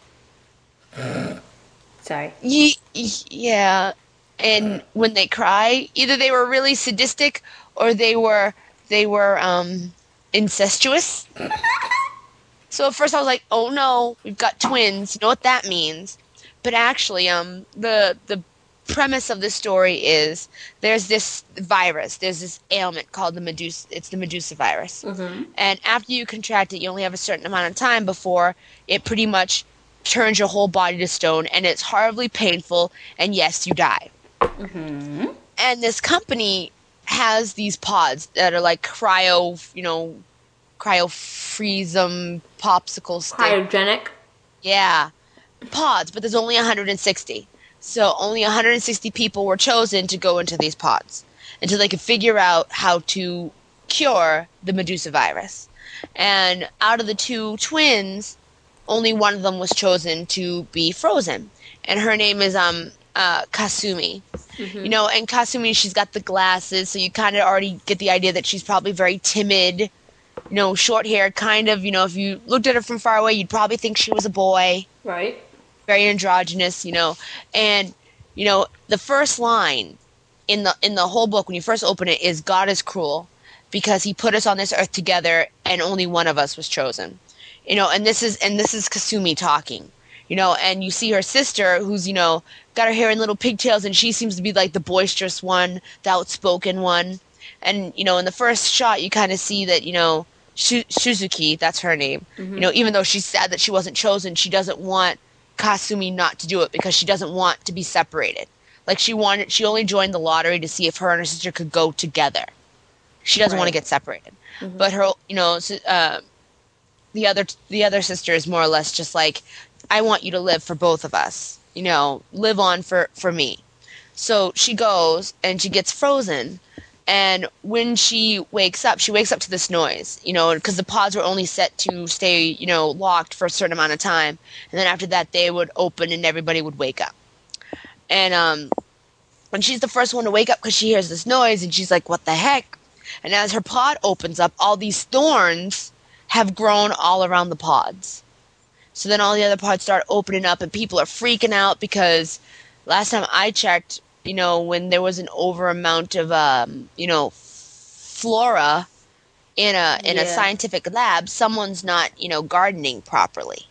Sorry. Yeah, and when they cry, either they were really sadistic or they were incestuous. So at first I was like, "Oh no, we've got twins. You know what that means?" But actually, the premise of the story is there's this virus, there's this ailment called the Medusa. It's the Medusa virus, and after you contract it, you only have a certain amount of time before it pretty much turns your whole body to stone, and it's horribly painful. And yes, you die. And this company has these pods that are like cryofreezum popsicle stick. Cryogenic. Yeah, pods, but there's only 160. So only 160 people were chosen to go into these pods until they could figure out how to cure the Medusa virus. And out of the two twins, only one of them was chosen to be frozen. And her name is Kasumi. And Kasumi, she's got the glasses, so you kind of already get the idea that she's probably very timid, short hair, kind of, if you looked at her from far away, you'd probably think she was a boy. Right. Very androgynous, and the first line in the whole book when you first open it is God is cruel because he put us on this earth together and only one of us was chosen. And this is Kasumi talking. And you see her sister who's, got her hair in little pigtails and she seems to be like the boisterous one, the outspoken one. And, in the first shot you kind of see that, Shuzuki, that's her name. Even though she's sad that she wasn't chosen, she doesn't want Kasumi not to do it because she doesn't want to be separated. Like she only joined the lottery to see if her and her sister could go together. She doesn't want to get separated. But her, the other sister is more or less just like, I want you to live for both of us. Live on for me. So she goes and she gets frozen. And when she wakes up to this noise, because the pods were only set to stay, locked for a certain amount of time. And then after that, they would open and everybody would wake up. And when she's the first one to wake up because she hears this noise and she's like, what the heck? And as her pod opens up, all these thorns have grown all around the pods. So then all the other pods start opening up and people are freaking out because last time I checked, when there was an over amount of, flora in a scientific lab, someone's not, gardening properly.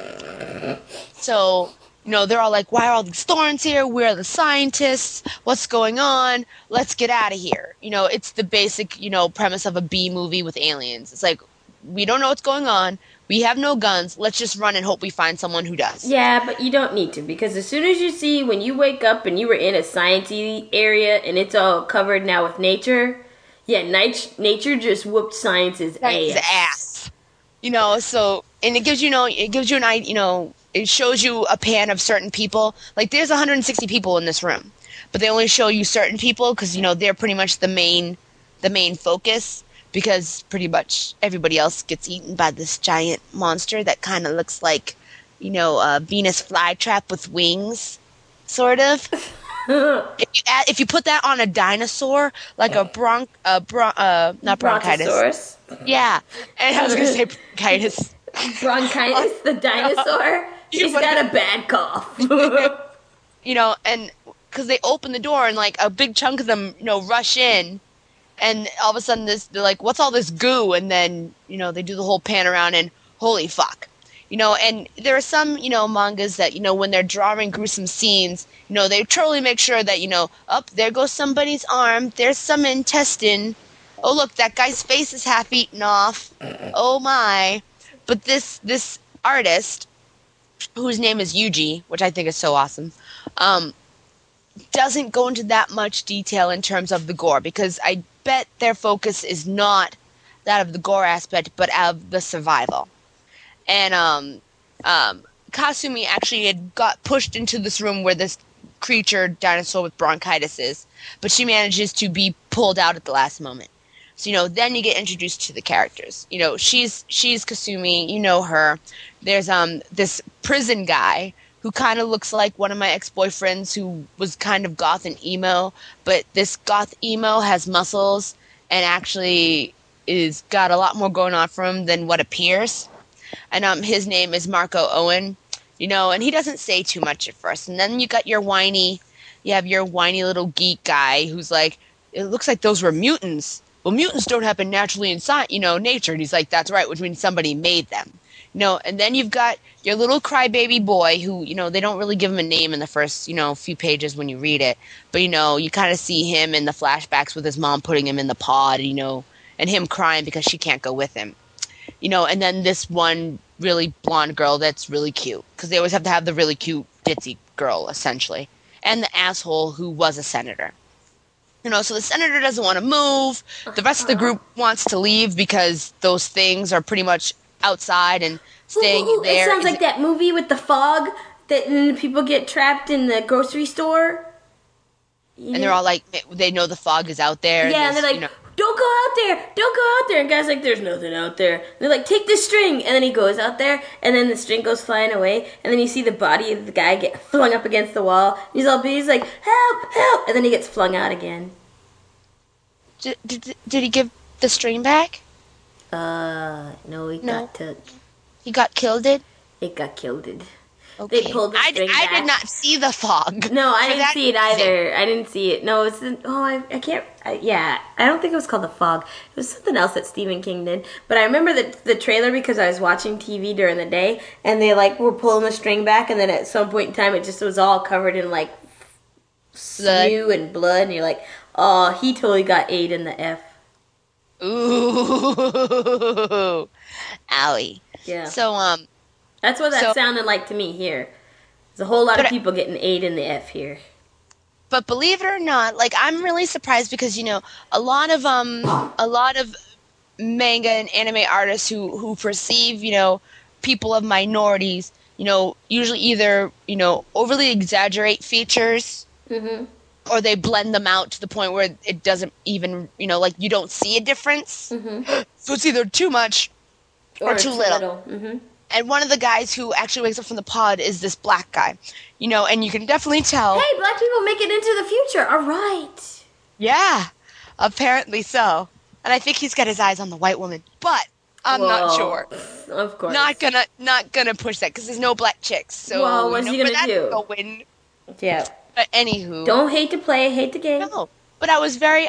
So, they're all like, why are all these thorns here? Where are the scientists? What's going on? Let's get out of here. It's the basic, premise of a B movie with aliens. It's like, we don't know what's going on. We have no guns. Let's just run and hope we find someone who does. Yeah, but you don't need to because as soon as you see when you wake up and you were in a sciencey area and it's all covered now with nature, nature just whooped science's ass. So and it gives you an idea. It shows you a pan of certain people. Like there's 160 people in this room, but they only show you certain people because they're pretty much the main focus. Because pretty much everybody else gets eaten by this giant monster that kind of looks like, a Venus flytrap with wings, sort of. If you put that on a dinosaur, like not bronchitis. Yeah, and I was gonna say bronchitis. Bronchitis, the dinosaur. He's got a bad cough. And because they open the door and like a big chunk of them, rush in. And all of a sudden, they're like, what's all this goo? And then, they do the whole pan around and holy fuck. And there are some, mangas that, when they're drawing gruesome scenes, they totally make sure that, there goes somebody's arm. There's some intestine. Oh, look, that guy's face is half eaten off. Oh, my. But this artist, whose name is Yuji, which I think is so awesome, doesn't go into that much detail in terms of the gore because I bet their focus is not that of the gore aspect but of the survival. And Kasumi actually had got pushed into this room where this creature dinosaur with bronchitis is, but she manages to be pulled out at the last moment. So then you get introduced to the characters. She's Kasumi, her. There's this prison guy who kind of looks like one of my ex-boyfriends who was kind of goth and emo, but this goth emo has muscles and actually is got a lot more going on for him than what appears. And his name is Marco Owen, and he doesn't say too much at first. And then you have your whiny little geek guy who's like, it looks like those were mutants. Well, mutants don't happen naturally in nature. And he's like, that's right, which means somebody made them. And then you've got your little crybaby boy who, they don't really give him a name in the first, few pages when you read it. But, you kind of see him in the flashbacks with his mom putting him in the pod, and him crying because she can't go with him. And then this one really blonde girl that's really cute. Because they always have to have the really cute ditzy girl, essentially. And the asshole who was a senator. So the senator doesn't want to move. The rest of the group wants to leave because those things are pretty much outside and staying there. It sounds like that movie with the fog that people get trapped in the grocery store. And they're all like, they know the fog is out there. Yeah, and they're like, don't go out there, don't go out there. And guy's like, there's nothing out there. And they're like, take this string. And then he goes out there, and then the string goes flying away. And then you see the body of the guy get flung up against the wall. He's like, help, help. And then he gets flung out again. Did he give the string back? No, he got took. He got killed? It got killed. Okay. They pulled the string back. I did not see the fog. No, I didn't see it either. I didn't see it. No, it's I can't. I don't think it was called The Fog. It was something else that Stephen King did. But I remember the trailer because I was watching TV during the day, and they were pulling the string back, and then at some point in time, it just was all covered in spew and blood, and you're like, oh, he totally got A'd in the F. Ooh, owie. Yeah. So that's what that sounded like to me here. There's a whole lot of people getting A'd in the F here. But believe it or not, I'm really surprised because a lot of manga and anime artists who perceive people of minorities usually either overly exaggerate features. Mm-hmm. Or they blend them out to the point where it doesn't even, you don't see a difference. Mm-hmm. So it's either too much or too little. Mm-hmm. And one of the guys who actually wakes up from the pod is this black guy. And you can definitely tell. Hey, black people make it into the future. All right. Yeah, apparently so. And I think he's got his eyes on the white woman. But I'm not sure. Of course. Not gonna push that because there's no black chicks. So what's he gonna do? Going. Yeah. But anywho, don't hate to play, hate the game. No, but I was very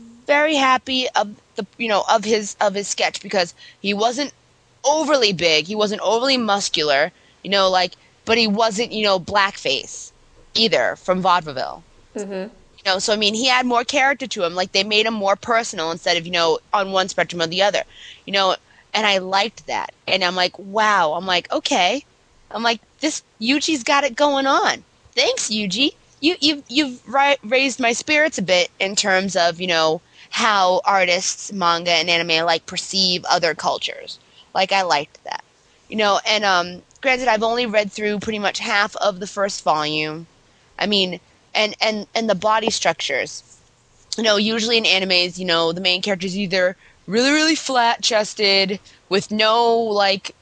happy of of his sketch because he wasn't overly big, he wasn't overly muscular, but he wasn't blackface either from vaudeville. Mm-hmm. So I mean, he had more character to him. They made him more personal instead of on one spectrum or the other. And I liked that. And I'm like, wow. I'm like, okay. I'm like, this Yuji's got it going on. Thanks, Yuji. You've raised my spirits a bit in terms of, how artists, manga, and anime, perceive other cultures. I liked that. And granted, I've only read through pretty much half of the first volume. I mean, and the body structures. Usually in animes, the main character's either really, really flat-chested with no,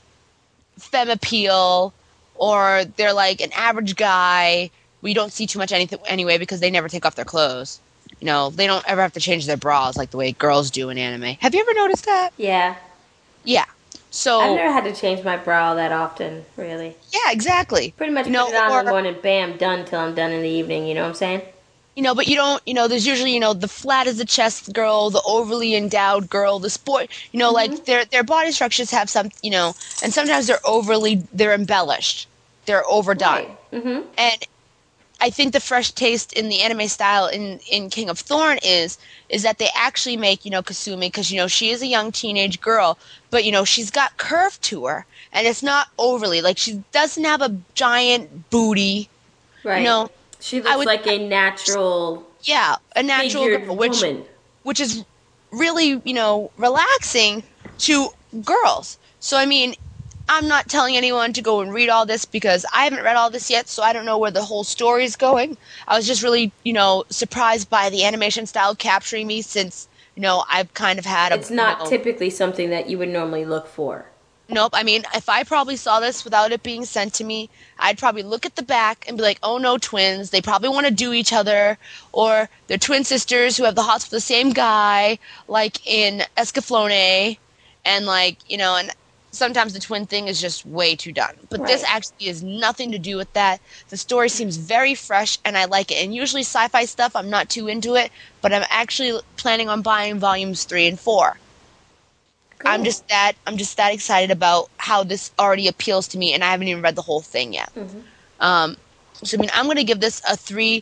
femme appeal, or they're, an average guy. We don't see too much anything anyway because they never take off their clothes. They don't ever have to change their bras like the way girls do in anime. Have you ever noticed that? Yeah. Yeah. So I've never had to change my bra that often, really. Yeah, exactly. Pretty much put it on in the morning, bam, done till I'm done in the evening, you know what I'm saying? But you don't, there's usually, the flat as a chest girl, the overly endowed girl, the sport, mm-hmm. Their body structures have some, and sometimes they're embellished. They're overdone. Right. Mm-hmm. And I think the fresh taste in the anime style in King of Thorn is that they actually make, Kasumi, because, she is a young teenage girl, but, she's got curve to her, and it's not overly, she doesn't have a giant booty. Right. She looks like a natural a natural girl, woman. Which is really, relaxing to girls. So, I mean, I'm not telling anyone to go and read all this because I haven't read all this yet, so I don't know where the whole story is going. I was just really, surprised by the animation style capturing me since, I've kind of had It's not typically something that you would normally look for. Nope. I mean, if I probably saw this without it being sent to me, I'd probably look at the back and be like, oh no, twins. They probably want to do each other. Or they're twin sisters who have the hots for the same guy, like in Escaflowne. And like, and sometimes the twin thing is just way too done. But this Right. actually has nothing to do with that. The story seems very fresh and I like it. And usually sci-fi stuff, I'm not too into it, but I'm actually planning on buying volumes 3 and 4. Cool. I'm just that excited about how this already appeals to me, and I haven't even read the whole thing yet. So I mean, I'm going to give this a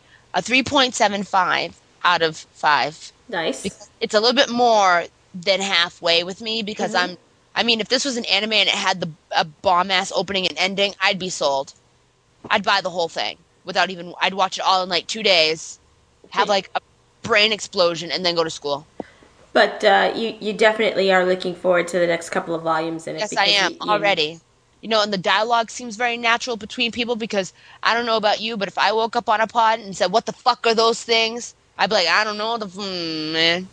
3.75 out of 5. Nice. Because it's a little bit more than halfway with me because I mean, if this was an anime and it had a bomb ass opening and ending, I'd be sold. I'd buy the whole thing I'd watch it all in like 2 days, have like a brain explosion, and then go to school. But you definitely are looking forward to the next couple of volumes in it. Yes, I am you- already. And the dialogue seems very natural between people because I don't know about you, but if I woke up on a pod and said, "What the fuck are those things?" I'd be like, "I don't know, man."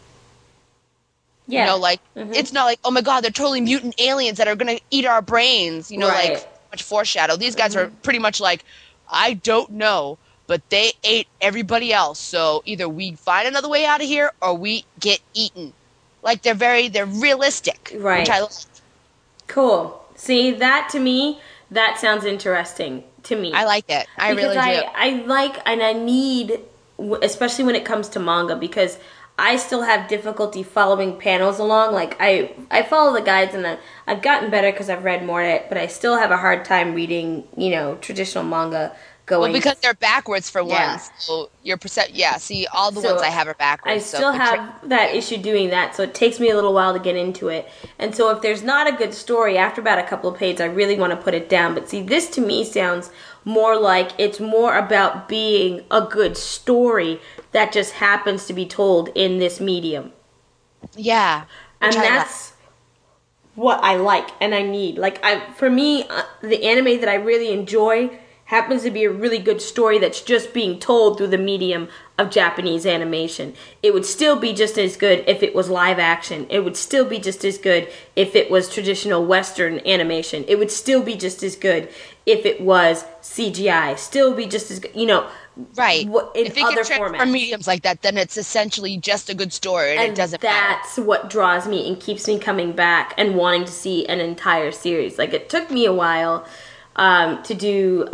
Yeah. It's not like, "Oh my god, they're totally mutant aliens that are gonna eat our brains." Right. Like much foreshadow. These guys are pretty much like, "I don't know, but they ate everybody else, so either we find another way out of here or we get eaten." Like they're realistic, Right. which I like. Cool. See, that to me, that sounds interesting to me. I like it. I really do. I like and I need, especially when it comes to manga, because I still have difficulty following panels along. Like I follow the guides and I've gotten better because I've read more of it, but I still have a hard time reading, traditional manga going. Well, because they're backwards for Yeah. one. So your see, all the So ones I have are backwards. I still have that issue doing that, so it takes me a little while to get into it. And so if there's not a good story, after about a couple of pages, I really want to put it down. But see, this to me sounds more like it's more about being a good story that just happens to be told in this medium. Yeah. And that's what I like and I need. Like, for me, the anime that I really enjoy happens to be a really good story that's just being told through the medium of Japanese animation. It would still be just as good if it was live action. It would still be just as good if it was traditional Western animation. It would still be just as good if it was CGI. Still be just as good, right. in if it other can transfer formats. mediums like that, then it's essentially just a good story, and it doesn't matter. That's what draws me and keeps me coming back and wanting to see an entire series. Like, it took me a while to do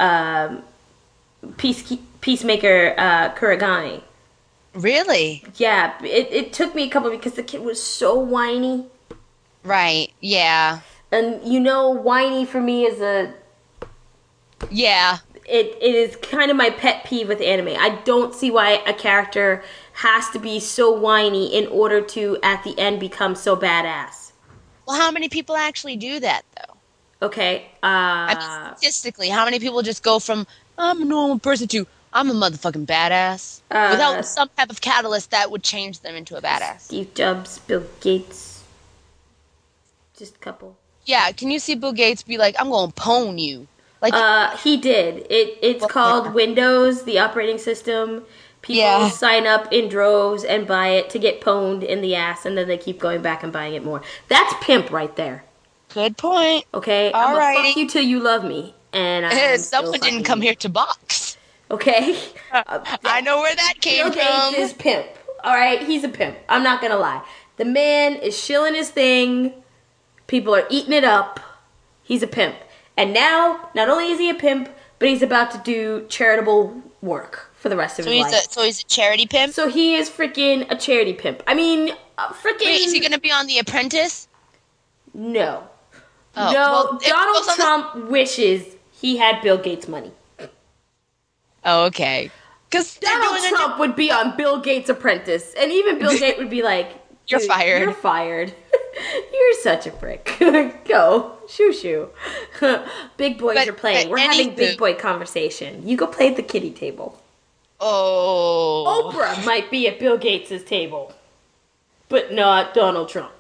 Peacemaker Kurigane. Really? Yeah, it took me a couple because the kid was so whiny. Right. Yeah. And whiny for me is Yeah. it is kind of my pet peeve with anime. I don't see why a character has to be so whiny in order to at the end become so badass. Well, how many people actually do that though? Okay. I mean, statistically, how many people just go from I'm a normal person to I'm a motherfucking badass without some type of catalyst that would change them into a badass? Steve Jobs, Bill Gates. Just a couple. Yeah, can you see Bill Gates be like, I'm going to pwn you? Like He did. It's called Windows, the operating system. People sign up in droves and buy it to get pwned in the ass, and then they keep going back and buying it more. That's pimp right there. Good point. Okay? I'm gonna fuck you till you love me. And someone didn't come here to box. Okay? I know where that came Bill Gates from. is pimp. Alright? He's a pimp. I'm not gonna lie. The man is shilling his thing. People are eating it up. He's a pimp. And now, not only is he a pimp, but he's about to do charitable work for the rest of his life. So he's a charity pimp? So he is freaking a charity pimp. I mean, freaking... Wait, is he going to be on The Apprentice? No. Oh, No, well, Donald Trump wishes he had Bill Gates' money. Oh, okay. Because Donald Trump would be on Bill Gates' Apprentice, and even Bill Gates would be like, You're fired. You're fired. You're such a prick. Go. Shoo. Big boys are playing. We're having big boy conversation. You go play at the kiddie table. Oh. Oprah might be at Bill Gates' table, but not Donald Trump.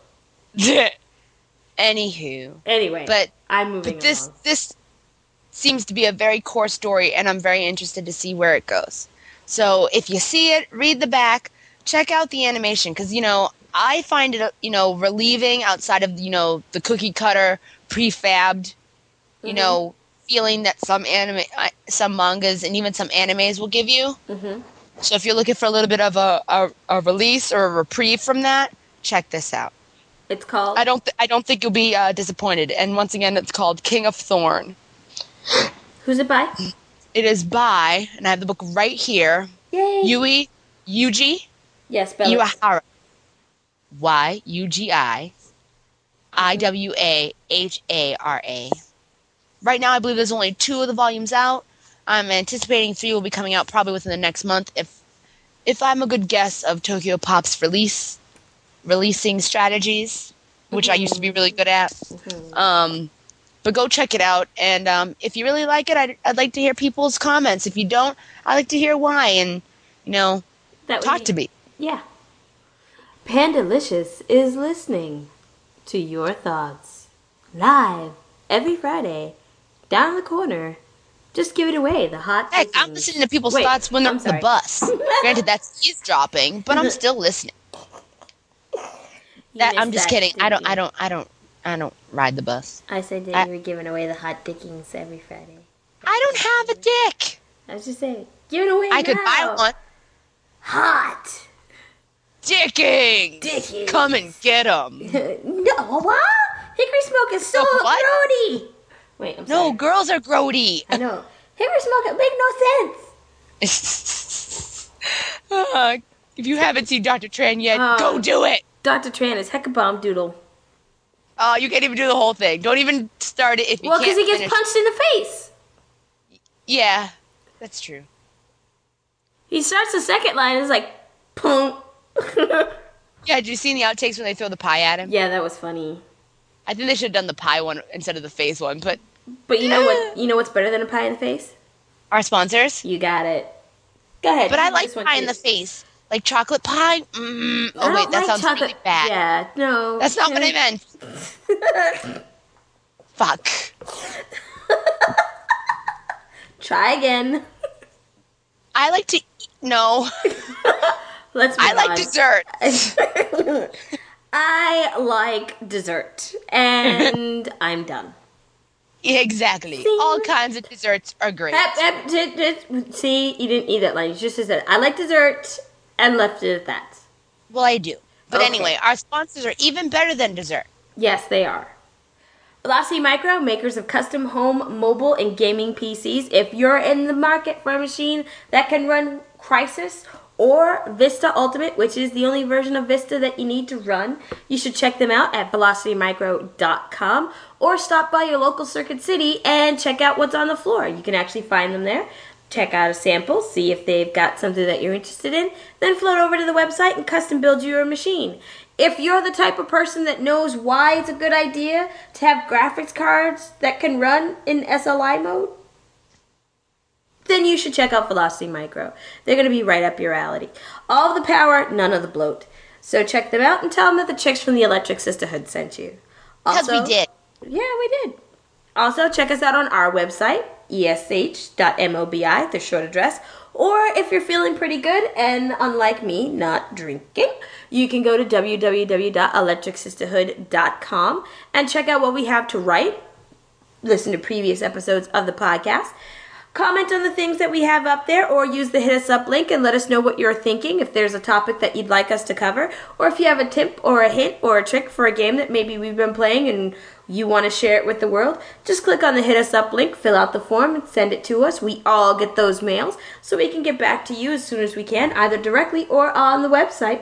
Anywho. Anyway, but I'm moving along. This seems to be a very core story, and I'm very interested to see where it goes. So if you see it, read the back, check out the animation, because, I find it, relieving outside of, the cookie cutter prefabbed, you know, feeling that some mangas and even some animes will give you. Mm-hmm. So if you're looking for a little bit of a release or a reprieve from that, check this out. It's called? I don't think you'll be disappointed. And once again, it's called King of Thorn. Who's it by? It is by, and I have the book right here, Yay! Yugi Yes, spell it. Iwahara. Yugi Iwahara. Right now, I believe there's only 2 of the volumes out. I'm anticipating 3 will be coming out probably within the next month. If I'm a good guess of Tokyo Pop's releasing strategies, which I used to be really good at. But go check it out, and if you really like it, I'd like to hear people's comments. If you don't, I'd like to hear why, and, you know, talk to me. Yeah. Pandalicious is listening to your thoughts. Live every Friday. Down the corner. Just give it away, the hot Heck, I'm listening to people's thoughts when they're on the bus. Granted, that's eavesdropping, but I'm still listening. I'm just kidding. I don't ride the bus. I said that you were giving away the hot dickings every Friday. I don't have a dick. I was just saying, give it away. I could buy one. Hot Dickings. Come and get them. No, what? Hickory smoke is so grody. Wait, I'm sorry. No, girls are grody. I know. Hickory smoke, it make no sense. If you haven't seen Dr. Tran yet, go do it. Dr. Tran is Heckabomb Doodle. Oh, you can't even do the whole thing. Don't even start it if you can't. Well, because he gets punched in the face. Yeah, that's true. He starts the second line and it's like, punk. Yeah, did you see the outtakes when they throw the pie at him? Yeah, that was funny. I think they should have done the pie one instead of the face one, but you know what? You know what's better than a pie in the face? Our sponsors. You got it. Go ahead. But I like pie in the face, like chocolate pie. Oh wait, that sounds really bad. Yeah, no, that's not what I meant. Fuck. Try again. I like to no. I like dessert. I like dessert, and I'm done. Yeah, exactly. See? All kinds of desserts are great. See, you didn't eat that line. You just said, I like dessert, and left it at that. Well, I do. But anyway, our sponsors are even better than dessert. Yes, they are. Velocity Micro, makers of custom home, mobile, and gaming PCs. If you're in the market for a machine that can run Crysis or Vista Ultimate, which is the only version of Vista that you need to run, you should check them out at velocitymicro.com or stop by your local Circuit City and check out what's on the floor. You can actually find them there. Check out a sample, see if they've got something that you're interested in, then float over to the website and custom build your machine. If you're the type of person that knows why it's a good idea to have graphics cards that can run in SLI mode, then you should check out Velocity Micro. They're going to be right up your alley. All of the power, none of the bloat. So check them out and tell them that the chicks from the Electric Sisterhood sent you. Because we did. Yeah, we did. Also, check us out on our website, esh.mobi, the short address. Or if you're feeling pretty good and, unlike me, not drinking, you can go to www.electricsisterhood.com and check out what we have to write. Listen to previous episodes of the podcast. Comment on the things that we have up there, or use the Hit Us Up link and let us know what you're thinking, if there's a topic that you'd like us to cover, or if you have a tip or a hint or a trick for a game that maybe we've been playing and you want to share it with the world. Just click on the Hit Us Up link, fill out the form, and send it to us. We all get those mails, so we can get back to you as soon as we can, either directly or on the website.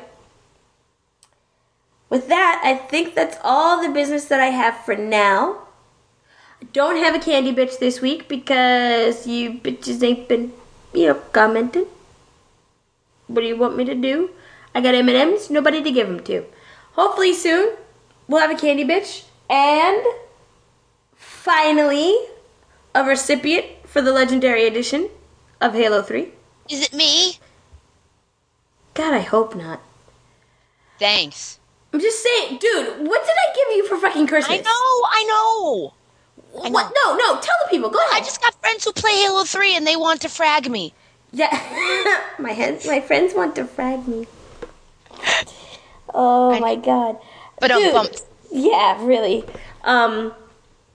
With that, I think that's all the business that I have for now. I don't have a candy bitch this week because you bitches ain't been, commenting. What do you want me to do? I got M&Ms, nobody to give them to. Hopefully soon, we'll have a candy bitch. And finally, a recipient for the Legendary Edition of Halo 3. Is it me? God, I hope not. Thanks. I'm just saying, dude, what did I give you for fucking Christmas? I know. What? No, tell the people. Go ahead. I just got friends who play Halo 3 and they want to frag me. Yeah, my friends want to frag me. Oh my god. But Dude, yeah, really.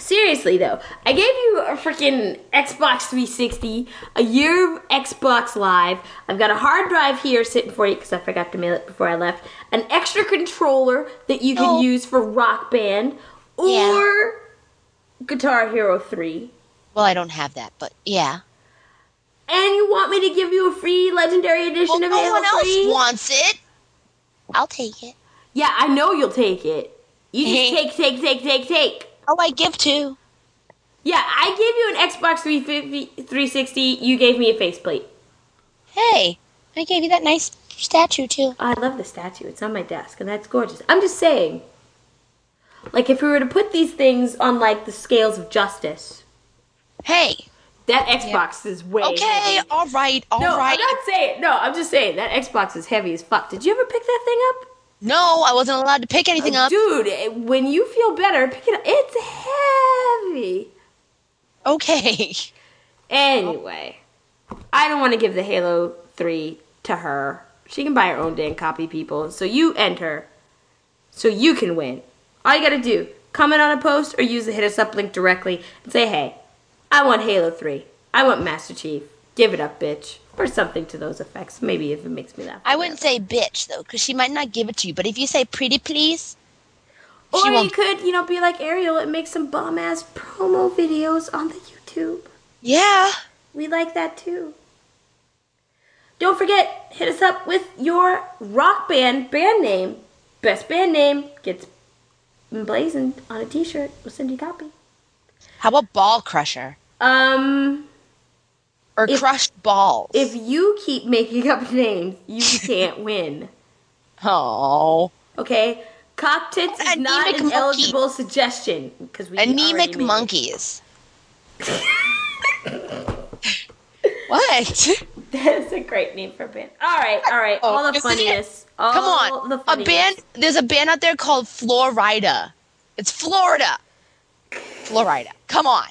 Seriously though, I gave you a freaking Xbox 360, a year of Xbox Live. I've got a hard drive here sitting for you because I forgot to mail it before I left. An extra controller that you can use for Rock Band or Guitar Hero 3. Well, I don't have that, but yeah. And you want me to give you a free Legendary Edition of Halo 3? No one else wants it. I'll take it. Yeah, I know you'll take it. You just take. Oh, I give too. Yeah, I gave you an Xbox 360. You gave me a faceplate. Hey, I gave you that nice statue too. I love the statue. It's on my desk, and that's gorgeous. I'm just saying, like, if we were to put these things on, like, the scales of justice. Hey. That Xbox is way okay, heavy. all right. No, I'm not saying. No, I'm just saying that Xbox is heavy as fuck. Did you ever pick that thing up? No, I wasn't allowed to pick anything up. Dude, when you feel better, pick it up. It's heavy. Okay. Anyway, I don't want to give the Halo 3 to her. She can buy her own damn copy, people. So you enter, so you can win. All you gotta do, comment on a post or use the Hit Us Up link directly and say, hey, I want Halo 3. I want Master Chief. Give it up, bitch. Or something to those effects. Maybe if it makes me laugh. I wouldn't say bitch, though, because she might not give it to you. But if you say pretty please... Or you could, be like Ariel and make some bomb-ass promo videos on the YouTube. Yeah. We like that, too. Don't forget, hit us up with your Rock Band name. Best band name gets emblazoned on a t-shirt. We'll send you a copy. How about Ball Crusher? Or Crushed Balls. If you keep making up names, you can't win. Oh. Okay? Cock tits is not an eligible suggestion. Because we Anemic monkeys. What? That's a great name for a band. All right. All the funniness. Come on. There's a band out there called Florida. It's Florida. Florida. Come on.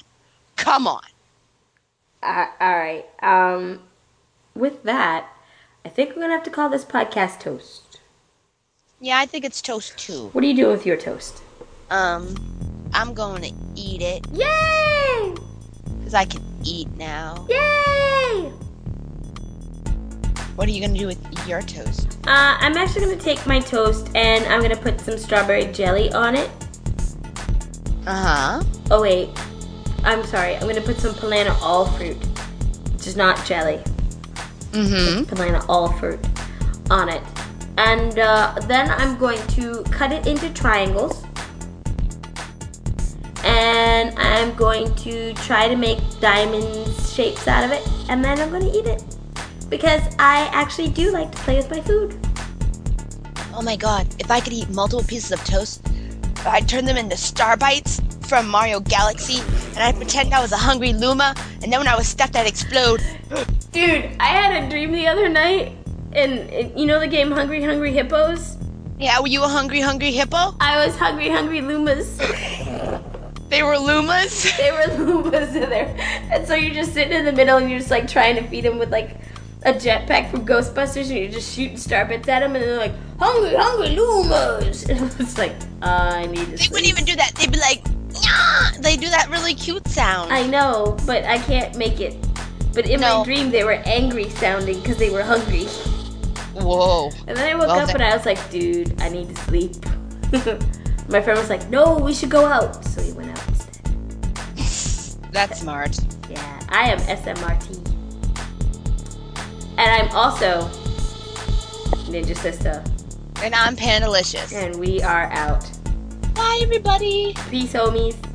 All right. With that, I think we're going to have to call this podcast Toast. Yeah, I think it's toast too. What are you doing with your toast? I'm going to eat it. Yay! Because I can eat now. Yay! What are you going to do with your toast? I'm actually going to take my toast and I'm going to put some strawberry jelly on it. Uh-huh. Oh, wait. I'm sorry. I'm going to put some Polana all fruit, which is not jelly. Mm-hmm. Polana all fruit on it. And then I'm going to cut it into triangles. And I'm going to try to make diamond shapes out of it. And then I'm going to eat it. Because I actually do like to play with my food. Oh my god. If I could eat multiple pieces of toast, I'd turn them into Star Bites from Mario Galaxy, and I'd pretend I was a hungry Luma, and then when I was stuffed, I'd explode. Dude, I had a dream the other night, and you know the game Hungry Hungry Hippos? Yeah, were you a hungry hippo? I was Hungry Hungry Lumas. They were Lumas? They were Lumas in there. And so you're just sitting in the middle, and you're just like trying to feed them with like a jetpack from Ghostbusters, and you're just shooting star bits at them, and they're like, Hungry Hungry Lumas! And it's like, I need to sleep. They wouldn't even do that. They'd be like, Nyah! They do that really cute sound. I know, but I can't make it. But in my dream, they were angry sounding because they were hungry. Whoa. And then I woke up and I was like, dude, I need to sleep. My friend was like, no, we should go out. So we went out instead. That's smart. Yeah, I am SMRT. And I'm also Ninja Sister. And I'm Pandalicious. And we are out. Bye, everybody. Peace, homies.